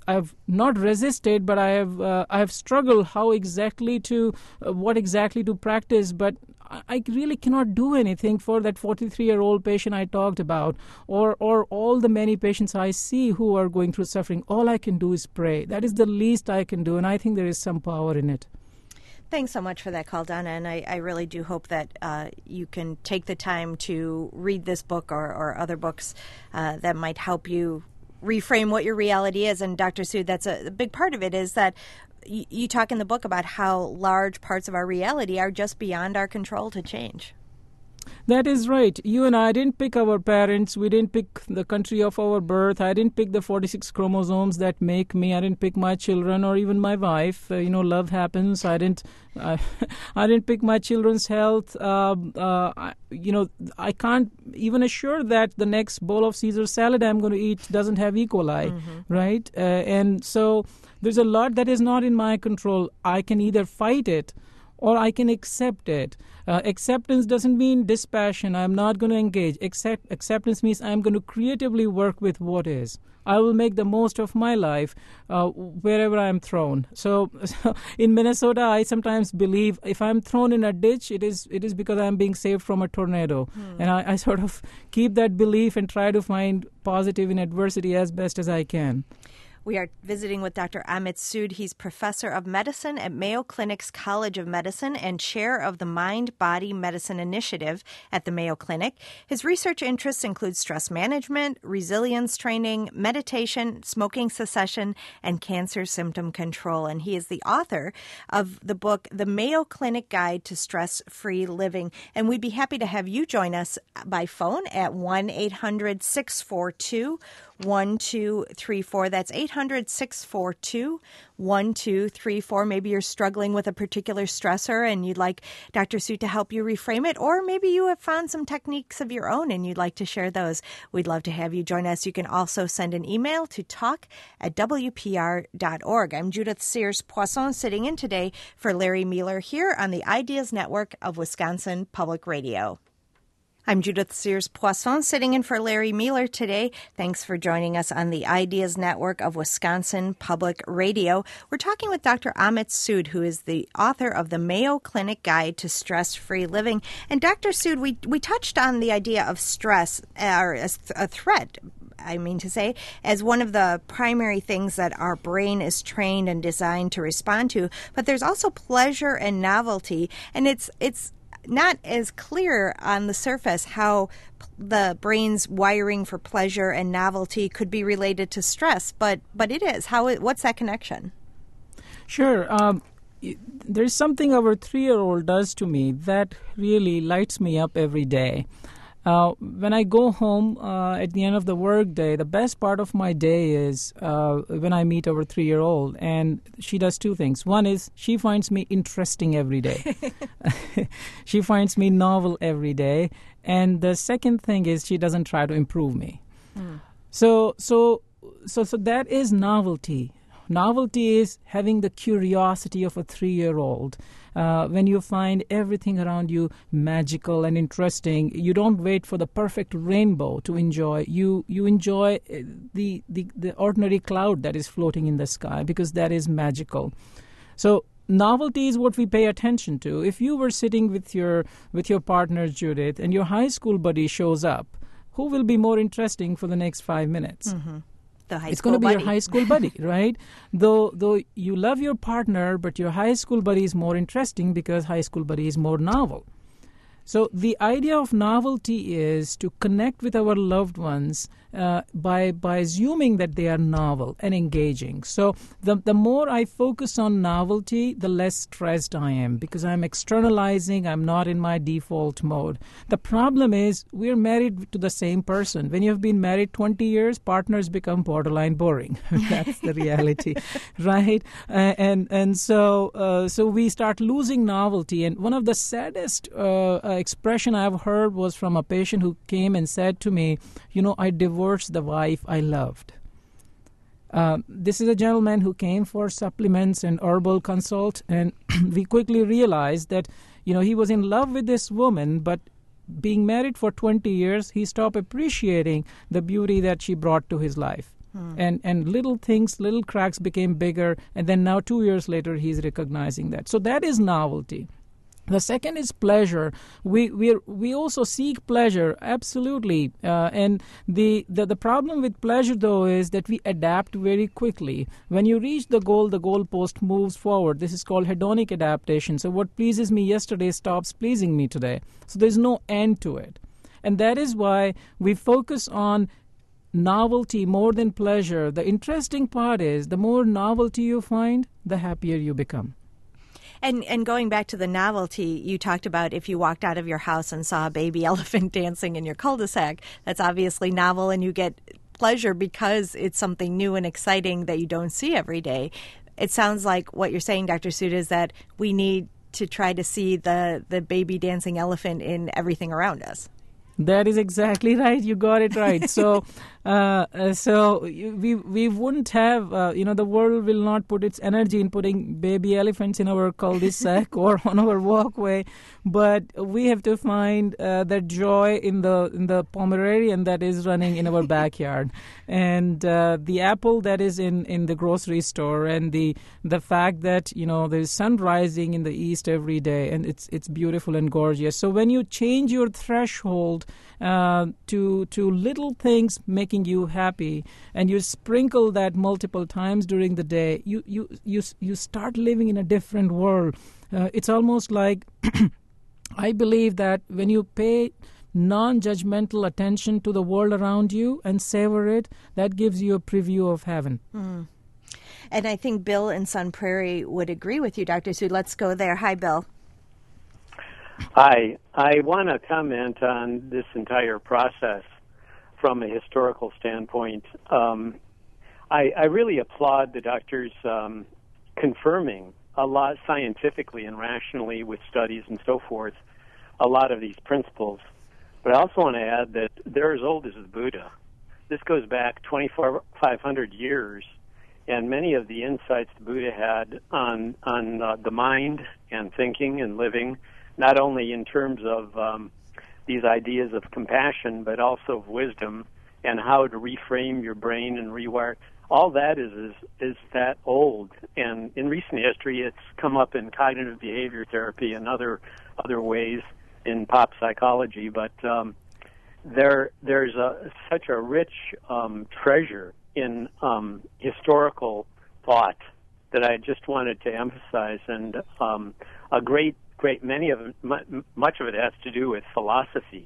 I've not resisted, but I have uh, I have struggled how exactly to uh, what exactly to practice. But I really cannot do anything for that forty-three-year-old patient I talked about, or or all the many patients I see who are going through suffering. All I can do is pray. That is the least I can do, and I think there is some power in it. Thanks so much for that call, Donna, and I, I really do hope that uh, you can take the time to read this book or, or other books uh, that might help you reframe what your reality is. And Doctor Sood, that's a, a big part of it, is that y- you talk in the book about how large parts of our reality are just beyond our control to change. That is right. You and I didn't pick our parents. We didn't pick the country of our birth. I didn't pick the forty-six chromosomes that make me. I didn't pick my children or even my wife. Uh, you know, love happens. I didn't. I, I didn't pick my children's health. Uh, uh, I, you know, I can't even assure that the next bowl of Caesar salad I'm going to eat doesn't have E. coli, mm-hmm. right? Uh, and so there's a lot that is not in my control. I can either fight it or I can accept it. Uh, acceptance doesn't mean dispassion. I'm not going to engage. Accept, acceptance means I'm going to creatively work with what is. I will make the most of my life uh, wherever I'm thrown. So, so in Minnesota, I sometimes believe if I'm thrown in a ditch, it is it is because I'm being saved from a tornado. Hmm. And I, I sort of keep that belief and try to find positive in adversity as best as I can. We are visiting with Doctor Amit Sood. He's professor of medicine at Mayo Clinic's College of Medicine and chair of the Mind-Body Medicine Initiative at the Mayo Clinic. His research interests include stress management, resilience training, meditation, smoking cessation, and cancer symptom control. And he is the author of the book, The Mayo Clinic Guide to Stress-Free Living. And we'd be happy to have you join us by phone at one eight hundred six four two one two three four. That's eight hundred six four two one two three four. Maybe you're struggling with a particular stressor and you'd like Doctor Sood to help you reframe it, or maybe you have found some techniques of your own and you'd like to share those. We'd love to have you join us. You can also send an email to talk at w p r dot org. I'm Judith Sears Poisson, sitting in today for Larry Mueller here on the Ideas Network of Wisconsin Public Radio. I'm Judith Sears Poisson, sitting in for Larry Mueller today. Thanks for joining us on the Ideas Network of Wisconsin Public Radio. We're talking with Doctor Amit Sood, who is the author of the Mayo Clinic Guide to Stress-Free Living. And Doctor Sood, we, we touched on the idea of stress, or as a threat, I mean to say, as one of the primary things that our brain is trained and designed to respond to. But there's also pleasure and novelty, and it's it's not as clear on the surface how the brain's wiring for pleasure and novelty could be related to stress, but but it is. How? What's that connection? Sure. Um, there's something our three-year-old does to me that really lights me up every day. Uh, when I go home uh, at the end of the workday, the best part of my day is uh, when I meet our three-year-old, and she does two things. One is she finds me interesting every day. She finds me novel every day. And the second thing is she doesn't try to improve me. Mm. So, so, so, so that is novelty. Novelty is having the curiosity of a three-year-old. Uh, when you find everything around you magical and interesting, you don't wait for the perfect rainbow to enjoy. You you enjoy the, the, the ordinary cloud that is floating in the sky, because that is magical. So novelty is what we pay attention to. If you were sitting with your with your partner, Judith, and your high school buddy shows up, who will be more interesting for the next five minutes? Mm-hmm. The high it's school going to be buddy. your high school buddy, right? Though though you love your partner, but your high school buddy is more interesting because high school buddy is more novel. So the idea of novelty is to connect with our loved ones uh, by by assuming that they are novel and engaging. So the the more I focus on novelty, the less stressed I am, because I'm externalizing, I'm not in my default mode. The problem is we're married to the same person. When you've been married twenty years, partners become borderline boring. That's the reality, right? Uh, and and so uh, so we start losing novelty. And one of the saddest uh, uh, expression I've heard was from a patient who came and said to me, you know, I divorced the wife I loved. Uh, this is a gentleman who came for supplements and herbal consult, and we quickly realized that, you know, he was in love with this woman, but being married for twenty years, he stopped appreciating the beauty that she brought to his life. Hmm. And and little things, little cracks became bigger, and then now two years later he's recognizing that. So that is novelty. The second is pleasure. We we we also seek pleasure, absolutely. Uh, and the, the the problem with pleasure, though, is that we adapt very quickly. When you reach the goal, the goalpost moves forward. This is called hedonic adaptation. So what pleases me yesterday stops pleasing me today. So there's no end to it. And that is why we focus on novelty more than pleasure. The interesting part is the more novelty you find, the happier you become. And and going back to the novelty, you talked about if you walked out of your house and saw a baby elephant dancing in your cul-de-sac, that's obviously novel, and you get pleasure because it's something new and exciting that you don't see every day. It sounds like what you're saying, Doctor Sood, is that we need to try to see the, the baby dancing elephant in everything around us. That is exactly right. You got it right. So, uh, uh, so we we wouldn't have, uh, you know, the world will not put its energy in putting baby elephants in our cul-de-sac or on our walkway, but we have to find uh, that joy in the in the Pomeranian that is running in our backyard, and uh, the apple that is in, in the grocery store, and the the fact that, you know, there's sun rising in the east every day, and it's it's beautiful and gorgeous. So when you change your threshold Uh, to to little things making you happy, and you sprinkle that multiple times during the day, you you you you start living in a different world. Uh, it's almost like I believe that when you pay non-judgmental attention to the world around you and savor it, that gives you a preview of heaven. Mm. And I think Bill in Sun Prairie would agree with you, Doctor Sood. Let's go there. Hi, Bill. Hi. I want to comment on this entire process from a historical standpoint. Um, I, I really applaud the doctors um, confirming a lot scientifically and rationally with studies and so forth a lot of these principles. But I also want to add that they're as old as the Buddha. This goes back twenty-five hundred years, and many of the insights the Buddha had on, on uh, the mind and thinking and living, not only in terms of um, these ideas of compassion, but also of wisdom and how to reframe your brain and rewire. All that is, is is that old. And in recent history, it's come up in cognitive behavior therapy and other other ways in pop psychology. But um, there there's a, such a rich um, treasure in um, historical thought that I just wanted to emphasize, and um, a great Great, many of it, much of it has to do with philosophy,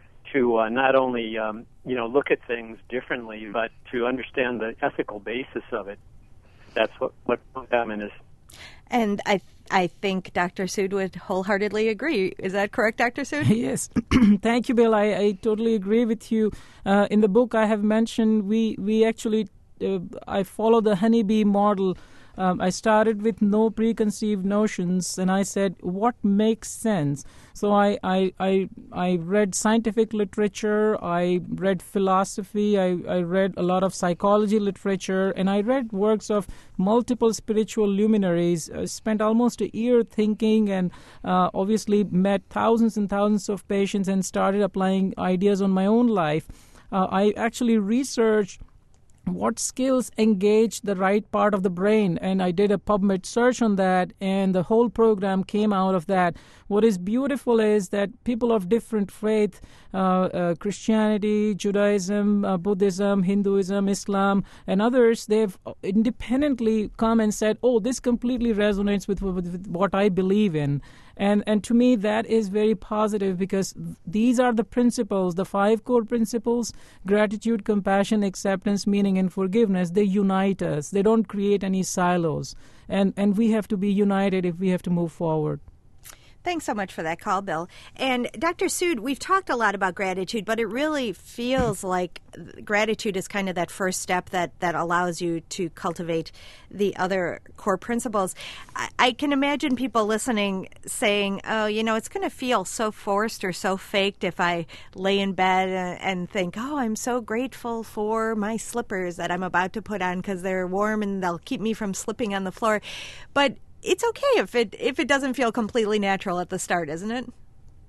to uh, not only um, you know look at things differently, but to understand the ethical basis of it. That's what what Common is. And I I think Doctor Sood would wholeheartedly agree. Is that correct, Doctor Sood? Yes. Thank you, Bill. I, I totally agree with you. Uh, in the book I have mentioned, we we actually uh, I follow the honeybee model. Um, I started with no preconceived notions, and I said, what makes sense? So I, I, I, I read scientific literature, I read philosophy, I, I read a lot of psychology literature, and I read works of multiple spiritual luminaries. I spent almost a year thinking, and uh, obviously met thousands and thousands of patients and started applying ideas on my own life. Uh, I actually researched what skills engage the right part of the brain, and I did a PubMed search on that, and the whole program came out of that. What is beautiful is that people of different faith, uh, uh, Christianity, Judaism, uh, Buddhism, Hinduism, Islam, and others, they've independently come and said, oh, this completely resonates with, with, with what I believe in. And and to me, that is very positive, because these are the principles, the five core principles: gratitude, compassion, acceptance, meaning, and forgiveness. They unite us. They don't create any silos. And, and we have to be united if we have to move forward. Thanks so much for that call, Bill. And Doctor Sood, we've talked a lot about gratitude, but it really feels like gratitude is kind of that first step that, that allows you to cultivate the other core principles. I, I can imagine people listening saying, oh, you know, it's going to feel so forced or so faked if I lay in bed and, and think, oh, I'm so grateful for my slippers that I'm about to put on because they're warm and they'll keep me from slipping on the floor. But it's okay if it if it doesn't feel completely natural at the start, isn't it?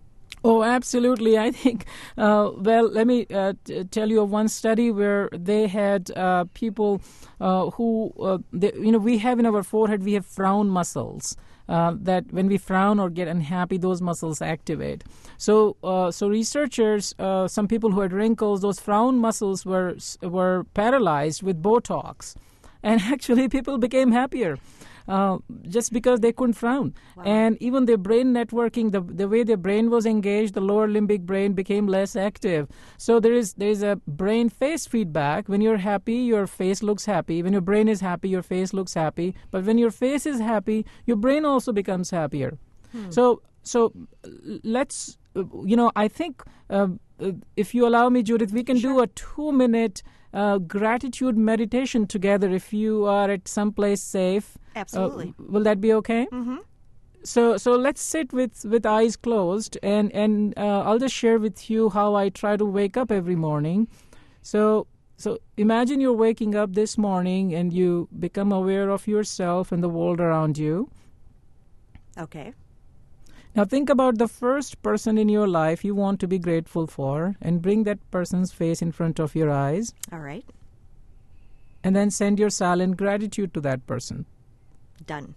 Oh, absolutely. I think, uh, well, let me uh, t- tell you of one study where they had uh, people uh, who, uh, they, you know, we have in our forehead, we have frown muscles. Uh, that when we frown or get unhappy, those muscles activate. So, uh, so researchers, uh, some people who had wrinkles, those frown muscles were were paralyzed with Botox, and actually people became happier. Uh, just because they couldn't frown. Wow. And even their brain networking, the the way their brain was engaged, the lower limbic brain became less active. So there is there is a brain-face feedback. When you're happy, your face looks happy. When your brain is happy, your face looks happy. But when your face is happy, your brain also becomes happier. Hmm. So so let's, you know, I think uh, if you allow me, Judith, we can sure. do a two-minute Uh, gratitude meditation together if you are at some place safe. Absolutely. Uh, will that be okay? Mm-hmm. So so let's sit with, with eyes closed, and, and uh, I'll just share with you how I try to wake up every morning. So so imagine you're waking up this morning and you become aware of yourself and the world around you. Okay. Now think about the first person in your life you want to be grateful for, and bring that person's face in front of your eyes. All right. And then send your silent gratitude to that person. Done.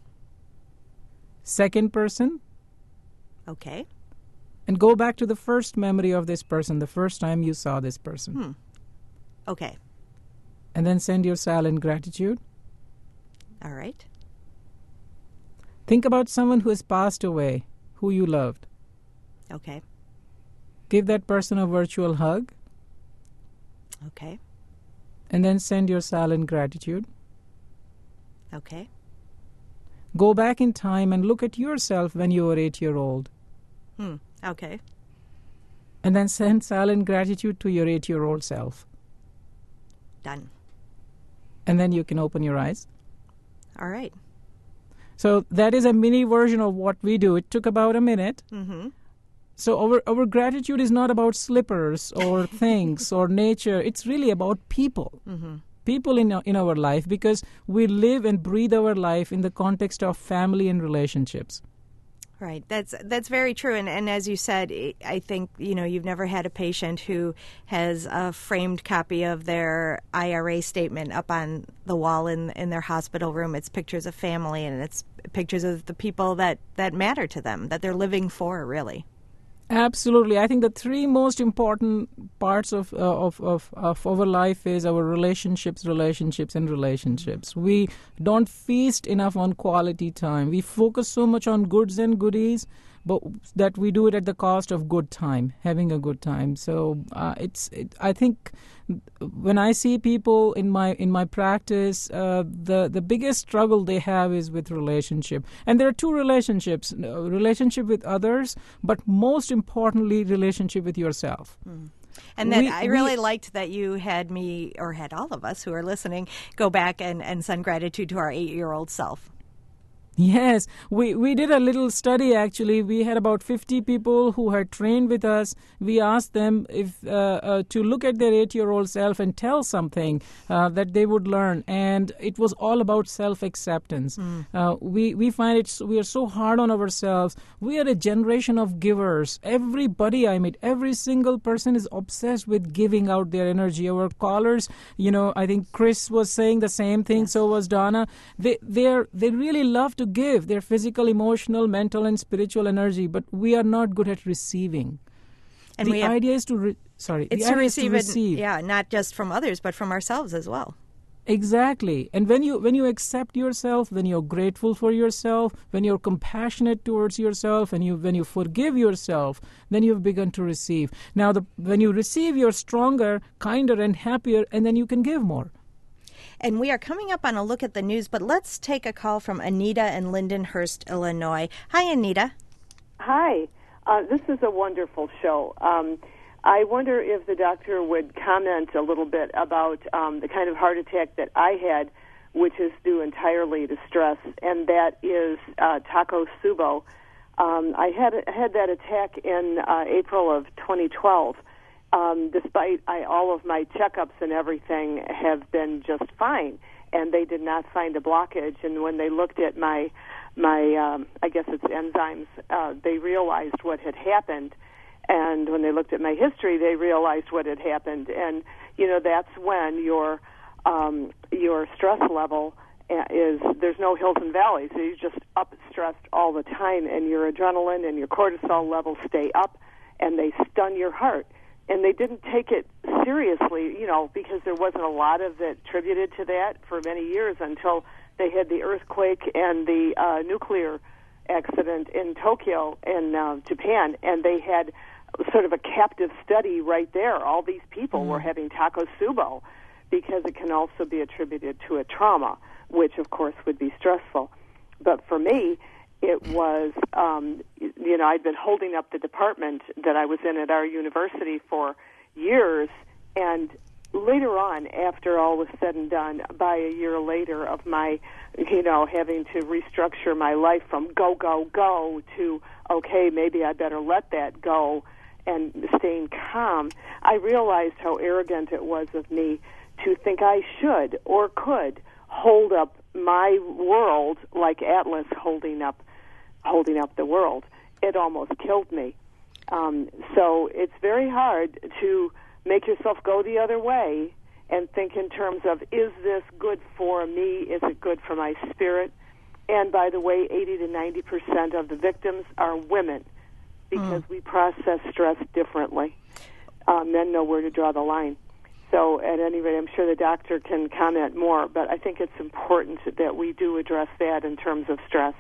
Second person. Okay. And go back to the first memory of this person, the first time you saw this person. Hmm. Okay. And then send your silent gratitude. All right. Think about someone who has passed away, who you loved. Okay. Give that person a virtual hug. Okay. And then send your silent gratitude. Okay. Go back in time and look at yourself when you were eight years old. Hmm. Okay. And then send silent gratitude to your eight-year-old self. Done. And then you can open your eyes. All right. So that is a mini version of what we do. It took about a minute. Mm-hmm. So our, our gratitude is not about slippers or things or nature. It's really about people. Mm-hmm. People in our, in our life, because we live and breathe our life in the context of family and relationships. Right. That's that's very true. And and as you said, I think, you know, you've never had a patient who has a framed copy of their I R A statement up on the wall in in their hospital room. It's pictures of family, and it's pictures of the people that, that matter to them, that they're living for, really. Absolutely. I think the three most important parts of, uh, of of of our life is our relationships, relationships, and relationships. We don't feast enough on quality time. We focus so much on goods and goodies, but that we do it at the cost of good time, having a good time. So uh, it's. It, I think when I see people in my in my practice, uh, the the biggest struggle they have is with relationship. And there are two relationships: relationship with others, but most importantly, relationship with yourself. Mm. And then we, I really we, liked that you had me, or had all of us who are listening, go back and, and send gratitude to our eight-year-old self. Yes, we, we did a little study actually. We had about fifty people who had trained with us. We asked them if uh, uh, to look at their eight-year-old self and tell something uh, that they would learn. And it was all about self-acceptance. Mm. Uh, we, we find it, we are so hard on ourselves. We are a generation of givers. Everybody I meet, every single person is obsessed with giving out their energy. Our callers, you know, I think Chris was saying the same thing, yes. So was Donna. They, they're, they really love to give their physical, emotional, mental, and spiritual energy, but we are not good at receiving. And the have, idea is to re- sorry, it's the to idea receive, is to receive. It, yeah, not just from others, but from ourselves as well. Exactly. And when you when you accept yourself, when you're grateful for yourself, when you're compassionate towards yourself, and you when you forgive yourself, then you've begun to receive. Now, the, when you receive, you're stronger, kinder, and happier, and then you can give more. And we are coming up on a look at the news, but let's take a call from Anita in Lindenhurst, Illinois. Hi, Anita. Hi. Uh, this is a wonderful show. Um, I wonder if the doctor would comment a little bit about um, the kind of heart attack that I had, which is due entirely to stress, and that is uh, Takotsubo. Um, I had had that attack in uh, April of twenty twelve. Um, despite I, all of my checkups and everything have been just fine, and they did not find a blockage. And when they looked at my, my um, I guess it's enzymes, uh, they realized what had happened. And when they looked at my history, they realized what had happened. And, you know, that's when your um, your stress level is, there's no hills and valleys. You're just up stressed all the time, and your adrenaline and your cortisol levels stay up, and they stun your heart. And they didn't take it seriously, you know, because there wasn't a lot of it attributed to that for many years until they had the earthquake and the uh, nuclear accident in Tokyo in uh, Japan, and they had sort of a captive study right there. All these people mm-hmm. were having Takotsubo because it can also be attributed to a trauma, which, of course, would be stressful. But for me, it was, um, you know, I'd been holding up the department that I was in at our university for years, and later on, after all was said and done, by a year later of my, you know, having to restructure my life from go, go, go to, okay, maybe I better let that go, and staying calm, I realized how arrogant it was of me to think I should or could hold up my world like Atlas holding up holding up the world. It almost killed me. Um, so it's very hard to make yourself go the other way and think in terms of, is this good for me? Is it good for my spirit? And by the way, eighty to ninety percent of the victims are women because mm. we process stress differently. Uh, men know where to draw the line. So at any rate, I'm sure the doctor can comment more, but I think it's important that we do address that in terms of stress.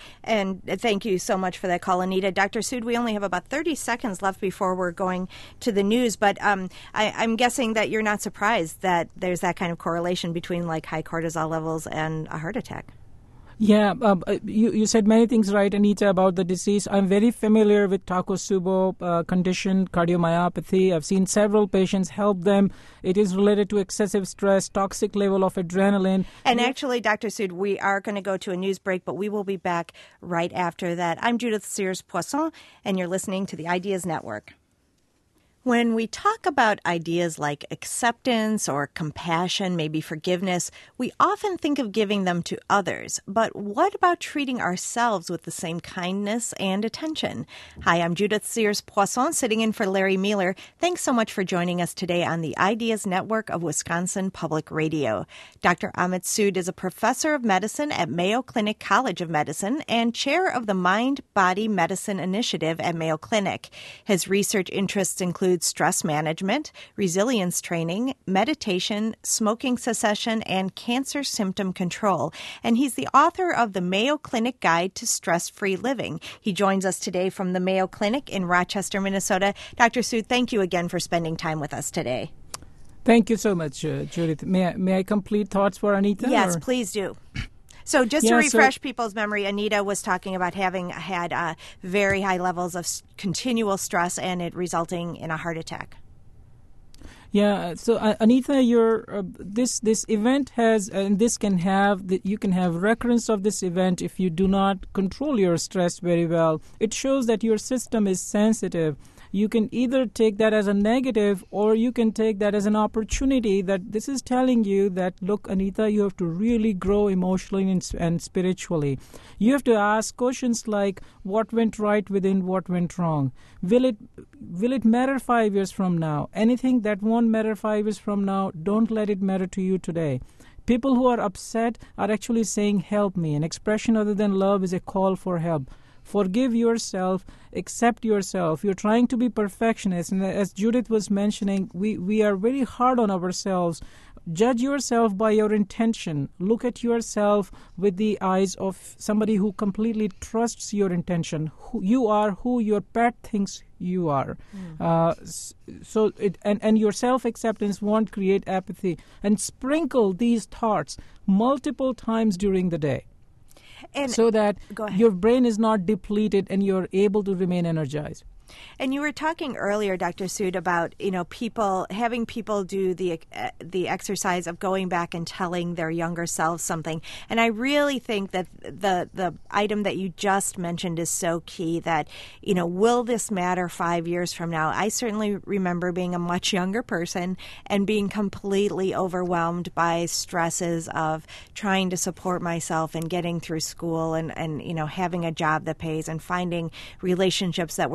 And thank you so much for that call, Anita. Doctor Sood, we only have about thirty seconds left before we're going to the news, but um, I, I'm guessing that you're not surprised that there's that kind of correlation between like high cortisol levels and a heart attack. Yeah, um, you, you said many things right, Anita, about the disease. I'm very familiar with Takotsubo uh, condition, cardiomyopathy. I've seen several patients, help them. It is related to excessive stress, toxic level of adrenaline. And actually, Doctor Sood, we are going to go to a news break, but we will be back right after that. I'm Judith Sears-Poisson, and you're listening to the Ideas Network. When we talk about ideas like acceptance or compassion, maybe forgiveness, we often think of giving them to others. But what about treating ourselves with the same kindness and attention? Hi, I'm Judith Sears-Poisson, sitting in for Larry Mueller. Thanks so much for joining us today on the Ideas Network of Wisconsin Public Radio. Doctor Amit Sood is a professor of medicine at Mayo Clinic College of Medicine and chair of the Mind-Body Medicine Initiative at Mayo Clinic. His research interests include stress management, resilience training, meditation, smoking cessation, and cancer symptom control. And he's the author of the Mayo Clinic Guide to Stress-Free Living. He joins us today from the Mayo Clinic in Rochester, Minnesota. Doctor Sood, thank you again for spending time with us today. Thank you so much, uh, Judith. May I, may I complete thoughts for Anita? Yes, or? please do. So just yeah, to refresh so, people's memory, Anita was talking about having had uh, very high levels of s- continual stress and it resulting in a heart attack. Yeah, so uh, Anita, your uh, this this event has, and this can have, the, you can have recurrence of this event if you do not control your stress very well. It shows that your system is sensitive. You can either take that as a negative or you can take that as an opportunity that this is telling you that, look, Anita, you have to really grow emotionally and, and spiritually. You have to ask questions like, what went right within what went wrong? Will it will it matter five years from now? Anything that won't matter five years from now, don't let it matter to you today. People who are upset are actually saying, help me. An expression other than love is a call for help. Forgive yourself, accept yourself. You're trying to be perfectionist. And as Judith was mentioning, we, we are very hard on ourselves. Judge yourself by your intention. Look at yourself with the eyes of somebody who completely trusts your intention. Who you are who your pet thinks you are. Mm. Uh, so it, and, and your self-acceptance won't create apathy. And sprinkle these thoughts multiple times during the day. And so that your brain is not depleted and you're able to remain energized. And you were talking earlier, Doctor Sood, about, you know, people having people do the uh, the exercise of going back and telling their younger selves something. And I really think that the the item that you just mentioned is so key. That, you know, will this matter five years from now? I certainly remember being a much younger person and being completely overwhelmed by stresses of trying to support myself and getting through school and and you know having a job that pays and finding relationships that were satisfying.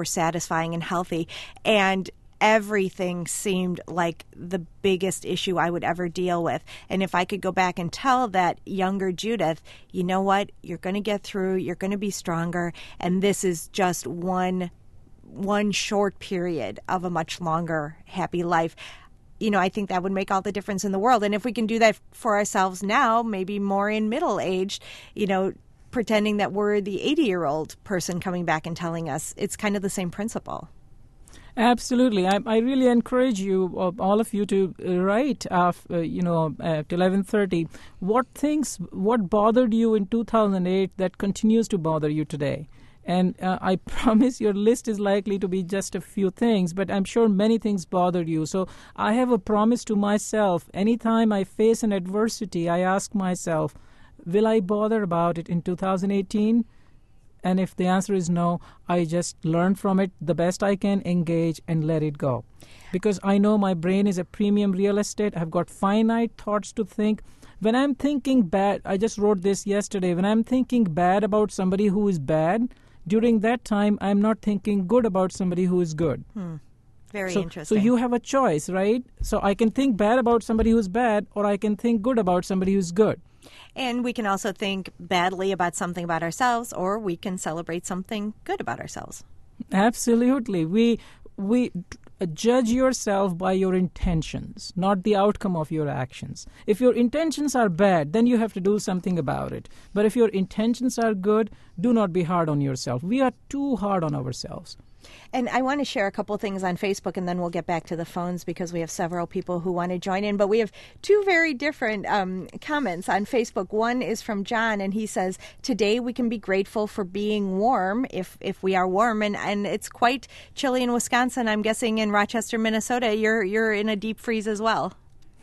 satisfying and healthy. And everything seemed like the biggest issue I would ever deal with. And if I could go back and tell that younger Judith, you know what, you're going to get through, you're going to be stronger, and this is just one one short period of a much longer happy life, you know, I think that would make all the difference in the world. And if we can do that for ourselves now, maybe more in middle age, you know, pretending that we're the eighty-year-old person coming back and telling us, it's kind of the same principle. Absolutely. I, I really encourage you, uh, all of you, to write, uh, uh, you know, at eleven thirty, what things, what bothered you in two thousand eight that continues to bother you today. And uh, I promise your list is likely to be just a few things, but I'm sure many things bothered you. So I have a promise to myself. Anytime I face an adversity, I ask myself, will I bother about it in two thousand eighteen? And if the answer is no, I just learn from it the best I can, engage, and let it go. Because I know my brain is a premium real estate. I've got finite thoughts to think. When I'm thinking bad, I just wrote this yesterday, when I'm thinking bad about somebody who is bad, during that time, I'm not thinking good about somebody who is good. Hmm. Very so, interesting. So you have a choice, right? So I can think bad about somebody who's bad, or I can think good about somebody who's good. And we can also think badly about something about ourselves, or we can celebrate something good about ourselves. Absolutely. We we judge yourself by your intentions, not the outcome of your actions. If your intentions are bad, then you have to do something about it. But if your intentions are good, do not be hard on yourself. We are too hard on ourselves. And I want to share a couple things on Facebook, and then we'll get back to the phones because we have several people who want to join in. But we have two very different um, comments on Facebook. One is from John, and he says, today we can be grateful for being warm, if if we are warm. And, and it's quite chilly in Wisconsin. I'm guessing in Rochester, Minnesota, you're you're in a deep freeze as well.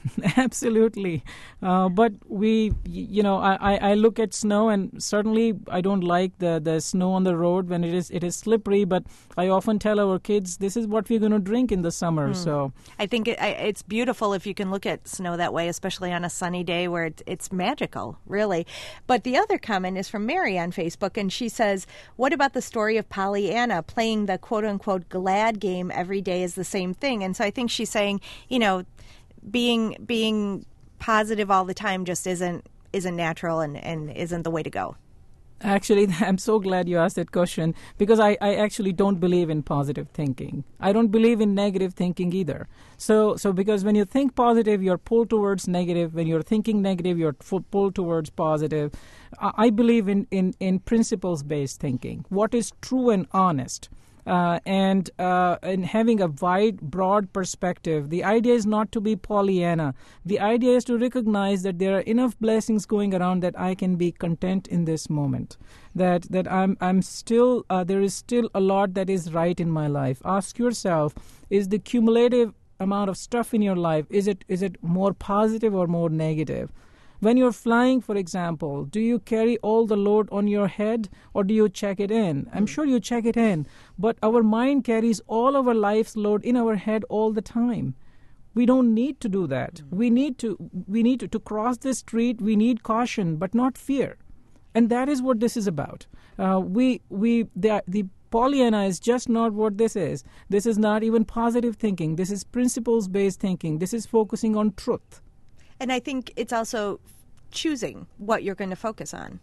Absolutely. Uh, but we, you know, I, I look at snow, and certainly I don't like the, the snow on the road when it is it is slippery. But I often tell our kids, this is what we're going to drink in the summer. Mm. So I think it, it's beautiful if you can look at snow that way, especially on a sunny day where it, it's magical, really. But the other comment is from Mary on Facebook, and she says, what about the story of Pollyanna playing the quote-unquote glad game every day is the same thing? And so I think she's saying, you know, being being positive all the time just isn't isn't natural and, and isn't the way to go. Actually, I'm so glad you asked that question, because I, I actually don't believe in positive thinking. I don't believe in negative thinking either. So so because when you think positive, you're pulled towards negative. When you're thinking negative, you're pulled towards positive. I, I believe in, in, in principles-based thinking. What is true and honest? Uh, and uh, and having a wide, broad perspective. The idea is not to be Pollyanna. The idea is to recognize that there are enough blessings going around that I can be content in this moment. That that I'm I'm still uh, there is still a lot that is right in my life. Ask yourself: is the cumulative amount of stuff in your life, is it is it more positive or more negative? When you're flying, for example, do you carry all the load on your head, or do you check it in? I'm sure you check it in, but our mind carries all our life's load in our head all the time. We don't need to do that. We need to we need to, to cross the street. We need caution, but not fear, and that is what this is about. Uh, we we the the Pollyanna is just not what this is. This is not even positive thinking. This is principles-based thinking. This is focusing on truth. And I think it's also choosing what you're going to focus on.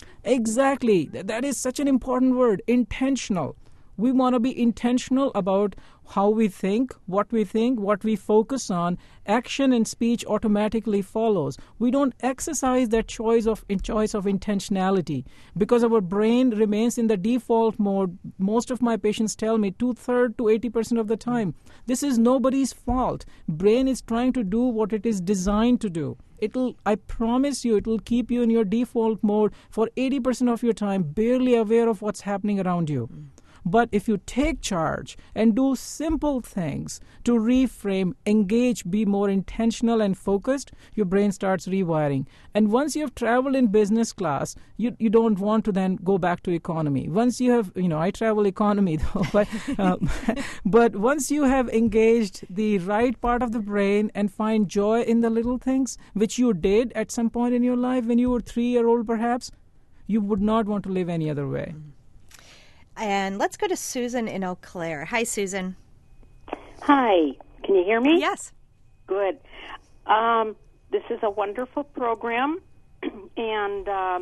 Exactly. That is such an important word, intentional. We want to be intentional about how we think, what we think, what we focus on. Action and speech automatically follows. We don't exercise that choice of choice of intentionality because our brain remains in the default mode. Most of my patients tell me two-thirds to eighty percent of the time. This is nobody's fault. Brain is trying to do what it is designed to do. It'll, I promise you, it will keep you in your default mode for eighty percent of your time, barely aware of what's happening around you. Mm. But if you take charge and do simple things to reframe, engage, be more intentional and focused, your brain starts rewiring. And once you have traveled in business class, you you don't want to then go back to economy. Once you have, you know, I travel economy though, but, uh, but once you have engaged the right part of the brain and find joy in the little things, which you did at some point in your life when you were three year old perhaps, you would not want to live any other way. And let's go to Susan in Eau Claire. Hi, Susan. Hi. Can you hear me? Yes. Good. Um, this is a wonderful program, and uh,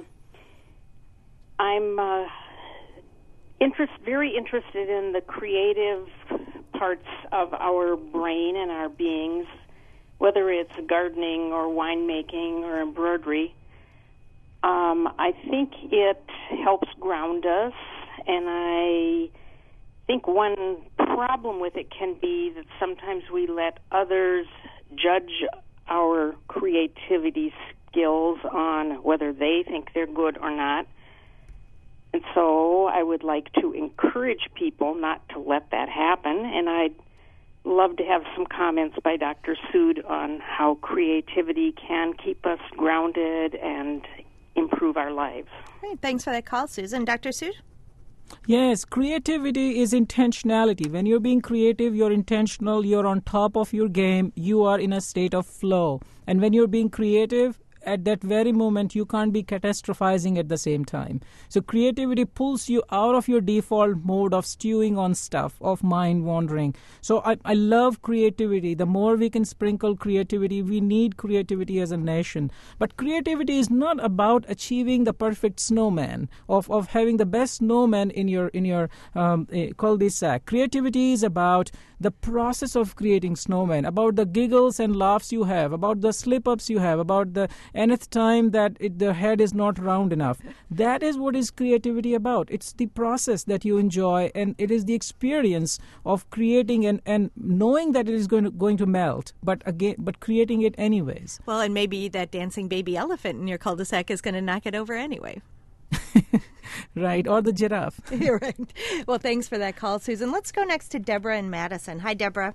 I'm uh, interest, very interested in the creative parts of our brain and our beings, whether it's gardening or winemaking or embroidery. Um, I think it helps ground us, and I think one problem with it can be that sometimes we let others judge our creativity skills on whether they think they're good or not. And so I would like to encourage people not to let that happen, and I'd love to have some comments by Doctor Sood on how creativity can keep us grounded and improve our lives. Great. Thanks for that call, Susan. Doctor Sood? Yes, creativity is intentionality. When you're being creative, you're intentional, you're on top of your game, you are in a state of flow. And when you're being creative, at that very moment, you can't be catastrophizing at the same time. So creativity pulls you out of your default mode of stewing on stuff, of mind wandering. So I, I love creativity. The more we can sprinkle creativity, we need creativity as a nation. But creativity is not about achieving the perfect snowman, of, of having the best snowman in your in your um, cul-de-sac. Creativity is about the process of creating snowmen, about the giggles and laughs you have, about the slip-ups you have, about the nth time that it, the head is not round enough. That is what is creativity about. It's the process that you enjoy, and it is the experience of creating and, and knowing that it is going to, going to melt, but again, but creating it anyways. Well, and maybe that dancing baby elephant in your cul-de-sac is going to knock it over anyway. Right, or the giraffe. You're right. Well, thanks for that call, Susan. Let's go next to Deborah in Madison. Hi, Deborah.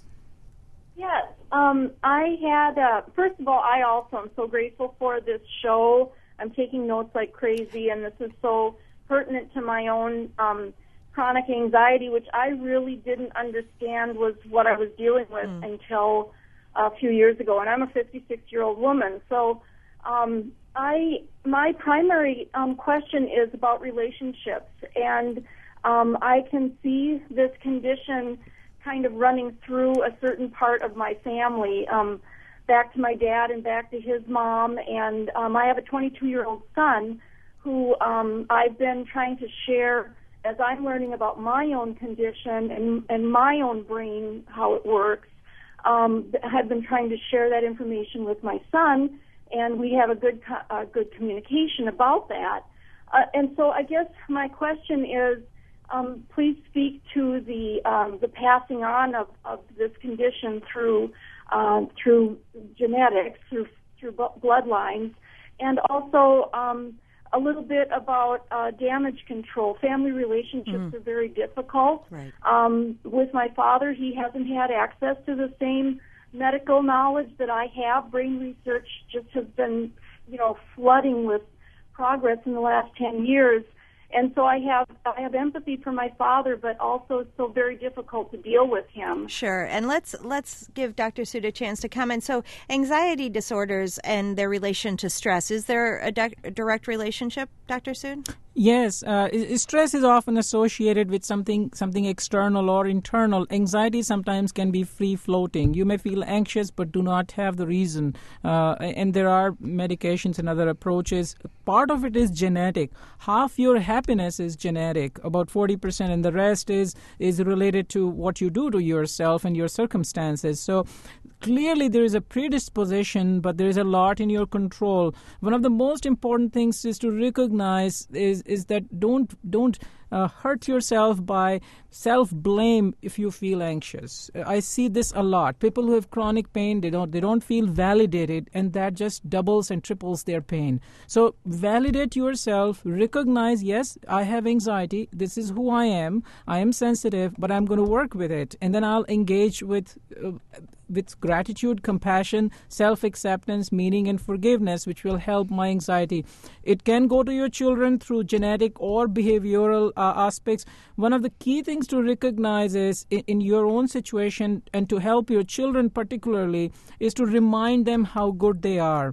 Yes. Um, I had, uh, first of all, I also am so grateful for this show. I'm taking notes like crazy, and this is so pertinent to my own um, chronic anxiety, which I really didn't understand was what I was dealing with mm. until a few years ago. And I'm a fifty-six-year-old woman. So um, I, my primary um, question is about relationships, and um, I can see this condition kind of running through a certain part of my family, um, back to my dad and back to his mom. And um, I have a twenty-two-year-old son who um, I've been trying to share as I'm learning about my own condition and, and my own brain, how it works. Um, I've been trying to share that information with my son, and we have a good uh, good communication about that. Uh, and so I guess my question is, Um, please speak to the um, the passing on of, of this condition through um, through genetics, through through bloodlines, and also um, a little bit about uh, damage control. Family relationships mm. are very difficult. Right. Um, with my father, he hasn't had access to the same medical knowledge that I have. Brain research just has been, you know, flooding with progress in the last ten years. And so I have I have empathy for my father, but also it's so very difficult to deal with him. Sure, and let's let's give Doctor Sood a chance to comment. So, anxiety disorders and their relation to stress, is there a, di- a direct relationship, Doctor Sood? Yes, uh, stress is often associated with something something external or internal. Anxiety sometimes can be free-floating. You may feel anxious but do not have the reason. Uh, and there are medications and other approaches. Part of it is genetic. Half your happiness is genetic, about forty percent, and the rest is, is related to what you do to yourself and your circumstances. So clearly there is a predisposition, but there is a lot in your control. One of the most important things is to recognize is is that don't don't uh, hurt yourself by self-blame if you feel anxious. I see this a lot. People who have chronic pain, they don't they don't feel validated, and that just doubles and triples their pain. So validate yourself, recognize, yes, I have anxiety, this is who I am, I am sensitive, but I'm going to work with it, and then I'll engage with uh, with gratitude, compassion, self-acceptance, meaning, and forgiveness, which will help my anxiety. It can go to your children through genetic or behavioral uh, aspects. One of the key things to recognize is in, in your own situation, and to help your children particularly, is to remind them how good they are.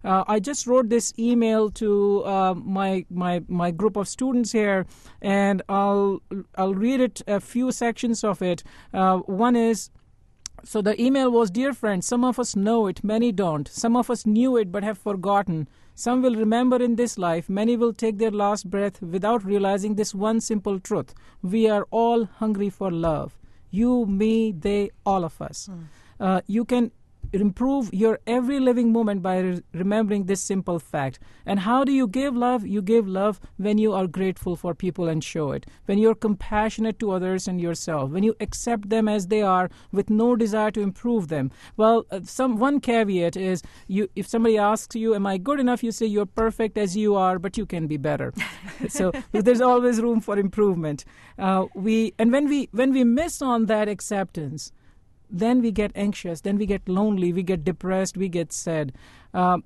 Uh, I just wrote this email to uh, my my my group of students here, and I'll I'll read it, a few sections of it. Uh, one is, so the email was, "Dear friends, some of us know it, many don't. Some of us knew it but have forgotten. Some will remember in this life. Many will take their last breath without realizing this one simple truth. We are all hungry for love. You, me, they, all of us." Mm. Uh, you can improve your every living moment by re- remembering this simple fact. And how do you give love? You give love when you are grateful for people and show it. When you're compassionate to others and yourself. When you accept them as they are with no desire to improve them. Well, uh, some one caveat is, you if somebody asks you, am I good enough? You say you're perfect as you are, but you can be better. So there's always room for improvement. Uh, we and when we when we miss on that acceptance, then we get anxious, then we get lonely, we get depressed, we get sad. Um,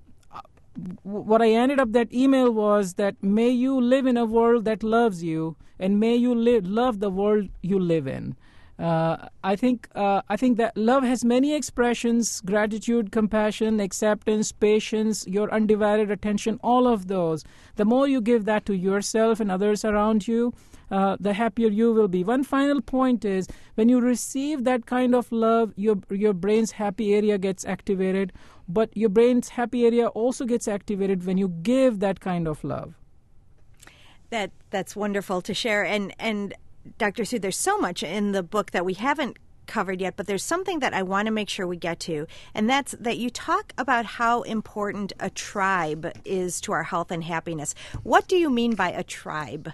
what I ended up that email was that may you live in a world that loves you, and may you live, love the world you live in. Uh, I think uh, I think that love has many expressions: gratitude, compassion, acceptance, patience, your undivided attention, all of those. The more you give that to yourself and others around you, Uh, the happier you will be. One final point is, when you receive that kind of love, your your brain's happy area gets activated, but your brain's happy area also gets activated when you give that kind of love. That that's wonderful to share. And and Doctor Sue, there's so much in the book that we haven't covered yet, but there's something that I want to make sure we get to, and that's that you talk about how important a tribe is to our health and happiness. What do you mean by a tribe?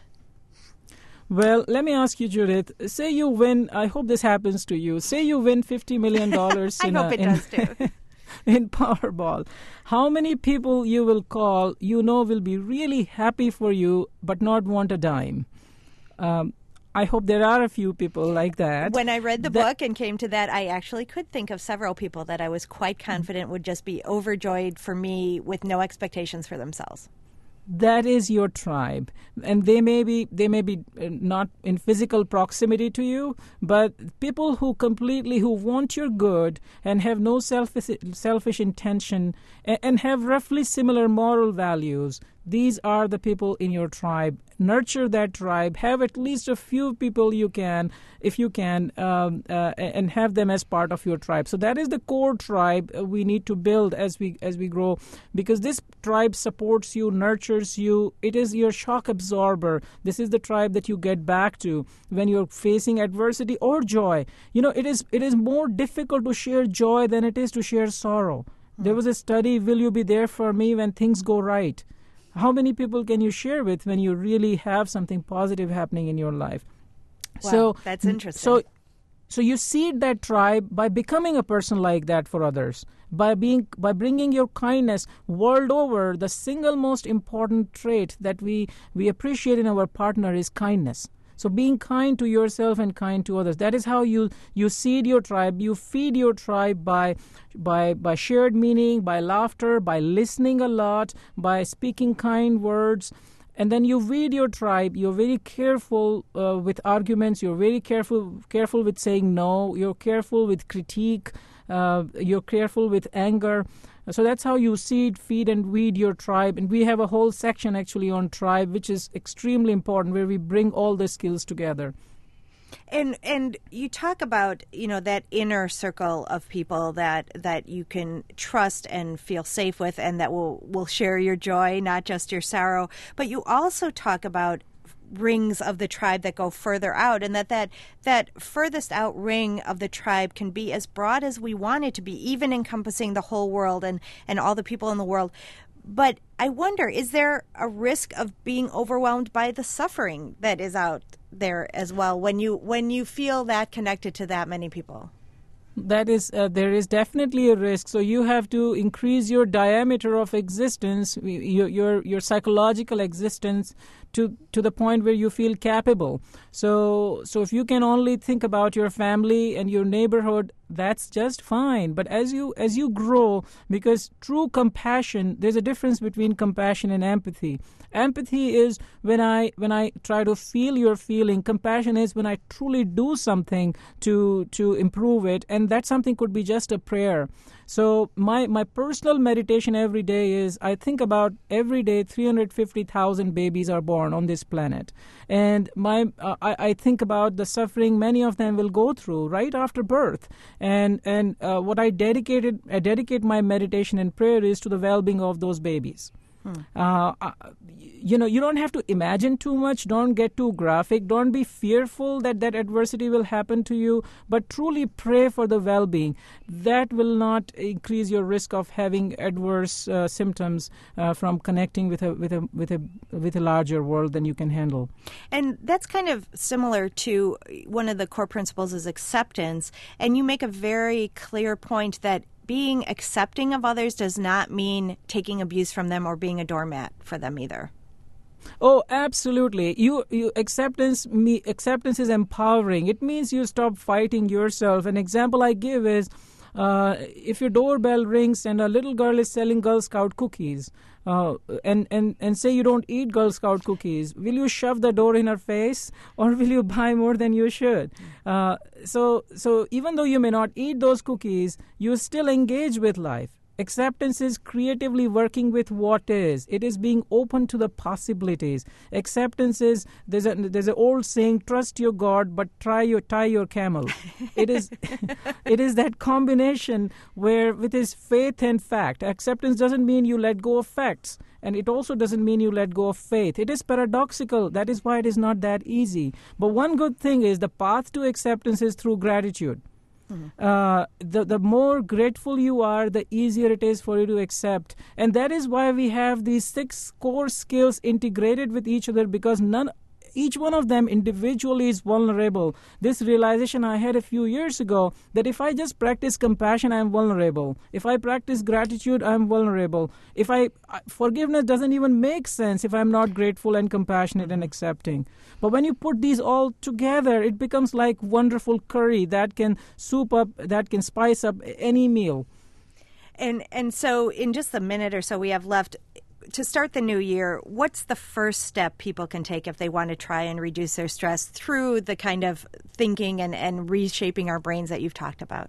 Well, let me ask you, Judith. Say you win. I hope this happens to you. Say you win fifty million dollars. I in hope a, it in, does too. in Powerball. How many people you will call, you know, will be really happy for you, but not want a dime? Um, I hope there are a few people like that. When I read the that, book and came to that, I actually could think of several people that I was quite confident would just be overjoyed for me with no expectations for themselves. That is your tribe, and they may be they may be not in physical proximity to you, but people who completely who want your good and have no selfish selfish intention and, and have roughly similar moral values. These are the people in your tribe. Nurture that tribe. Have at least a few people you can, if you can, um, uh, and have them as part of your tribe. So that is the core tribe we need to build as we as we grow, because this tribe supports you, nurtures you. It is your shock absorber. This is the tribe that you get back to when you're facing adversity or joy. You know, it is it is more difficult to share joy than it is to share sorrow. Hmm. There was a study, will you be there for me when things go right? How many people can you share with when you really have something positive happening in your life? Wow, so that's interesting. So, so you seed that tribe by becoming a person like that for others, by being, by bringing your kindness world over. The single most important trait that we we appreciate in our partner is kindness. So being kind to yourself and kind to others. That is how you, you seed your tribe. You feed your tribe by by by shared meaning, by laughter, by listening a lot, by speaking kind words. And then you feed your tribe. You're very careful uh, with arguments. You're very careful careful with saying no. You're careful with critique. Uh, you're careful with anger. So that's how you seed, feed, and weed your tribe. And we have a whole section actually on tribe, which is extremely important, where we bring all the skills together. And and you talk about, you know, that inner circle of people that, that you can trust and feel safe with, and that will, will share your joy, not just your sorrow. But you also talk about rings of the tribe that go further out, and that, that that furthest out ring of the tribe can be as broad as we want it to be, even encompassing the whole world and, and all the people in the world. But I wonder, is there a risk of being overwhelmed by the suffering that is out there as well when you when you feel that connected to that many people? That is, uh, there is definitely a risk. So you have to increase your diameter of existence, your your, your psychological existence, to to the point where you feel capable. So so if you can only think about your family and your neighborhood, that's just fine. But as you as you grow, because true compassion, there's a difference between compassion and empathy. Empathy is when I when I try to feel your feeling. Compassion is when I truly do something to to improve it, and that something could be just a prayer. So my my personal meditation every day is I think about every day three hundred fifty thousand babies are born on this planet, and my uh, I, I think about the suffering many of them will go through right after birth, and and uh, what I dedicated I dedicate my meditation and prayer is to the well-being of those babies. Hmm. Uh, you know, you don't have to imagine too much. Don't get too graphic. Don't be fearful that that adversity will happen to you, but truly pray for the well-being. That will not increase your risk of having adverse uh, symptoms uh, from connecting with a with a with a with a larger world than you can handle. And that's kind of similar to one of the core principles is acceptance. And you make a very clear point that being accepting of others does not mean taking abuse from them or being a doormat for them either. Oh, absolutely. You, you acceptance me acceptance is empowering. It means you stop fighting yourself. An example I give is uh, if your doorbell rings and a little girl is selling Girl Scout cookies, uh, and, and, and say you don't eat Girl Scout cookies, will you shove the door in her face or will you buy more than you should? Uh, so, so even though you may not eat those cookies, you still engage with life. Acceptance is creatively working with what is. It is being open to the possibilities. Acceptance is, there's a there's an old saying, trust your God, but try your tie your camel. It is it is that combination where with his faith and fact. Acceptance doesn't mean you let go of facts. And it also doesn't mean you let go of faith. It is paradoxical. That is why it is not that easy. But one good thing is the path to acceptance is through gratitude. Mm-hmm. Uh, the the more grateful you are, the easier it is for you to accept. And that is why we have these six core skills integrated with each other, because none, each one of them individually is vulnerable. This realization I had a few years ago, that if I just practice compassion, I am vulnerable. If I practice gratitude, I am vulnerable. If I forgiveness doesn't even make sense if I'm not grateful and compassionate and accepting. But when you put these all together, it becomes like wonderful curry that can soup up, that can spice up any meal. And and so in just the minute or so we have left, to start the new year, what's the first step people can take if they want to try and reduce their stress through the kind of thinking and, and reshaping our brains that you've talked about?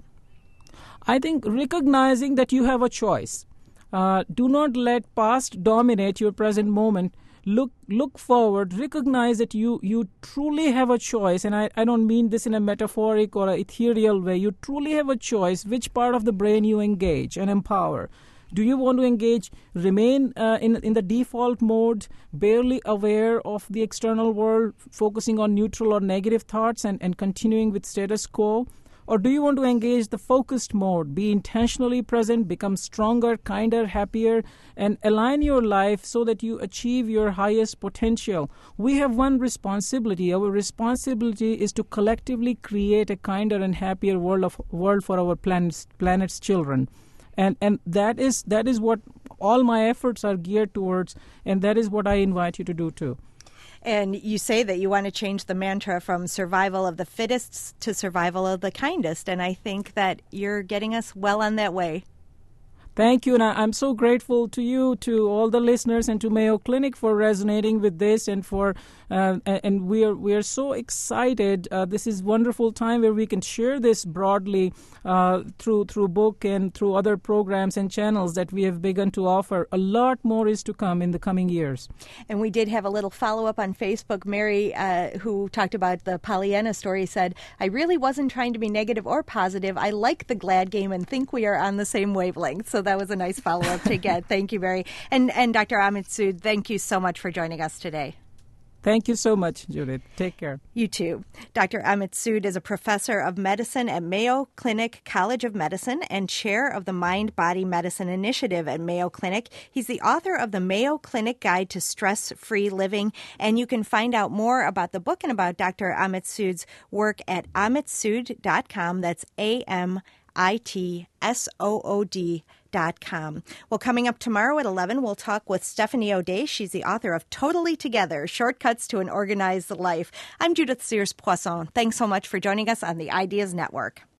I think recognizing that you have a choice. Uh, do not let past dominate your present moment. Look look forward, recognize that you, you truly have a choice, and I, I don't mean this in a metaphoric or an ethereal way. You truly have a choice which part of the brain you engage and empower. Do you want to engage, remain uh, in, in the default mode, barely aware of the external world, focusing on neutral or negative thoughts and, and continuing with status quo? Or do you want to engage the focused mode, be intentionally present, become stronger, kinder, happier, and align your life so that you achieve your highest potential? We have one responsibility. Our responsibility is to collectively create a kinder and happier world of world for our planet's, planet's children. And and that is that is what all my efforts are geared towards, and that is what I invite you to do too. And you say that you want to change the mantra from survival of the fittest to survival of the kindest, and I think that you're getting us well on that way. Thank you, and I'm so grateful to you, to all the listeners, and to Mayo Clinic for resonating with this, and for uh, and we are we are so excited. Uh, this is a wonderful time where we can share this broadly uh, through through book and through other programs and channels that we have begun to offer. A lot more is to come in the coming years. And we did have a little follow-up on Facebook. Mary, uh, who talked about the Pollyanna story, said, I really wasn't trying to be negative or positive. I like the glad game and think we are on the same wavelength. So that was a nice follow-up to get. Thank you, Mary. And, and Doctor Amit Sood, thank you so much for joining us today. Thank you so much, Judith. Take care. You too. Doctor Amit Sood is a professor of medicine at Mayo Clinic College of Medicine and chair of the Mind-Body Medicine Initiative at Mayo Clinic. He's the author of the Mayo Clinic Guide to Stress-Free Living, and you can find out more about the book and about Doctor Amit Sood's work at amit sood dot com. That's A M I T S O O D dot com. Well, coming up tomorrow at eleven, we'll talk with Stephanie O'Day. She's the author of Totally Together, Shortcuts to an Organized Life. I'm Judith Sears Poisson. Thanks so much for joining us on the Ideas Network.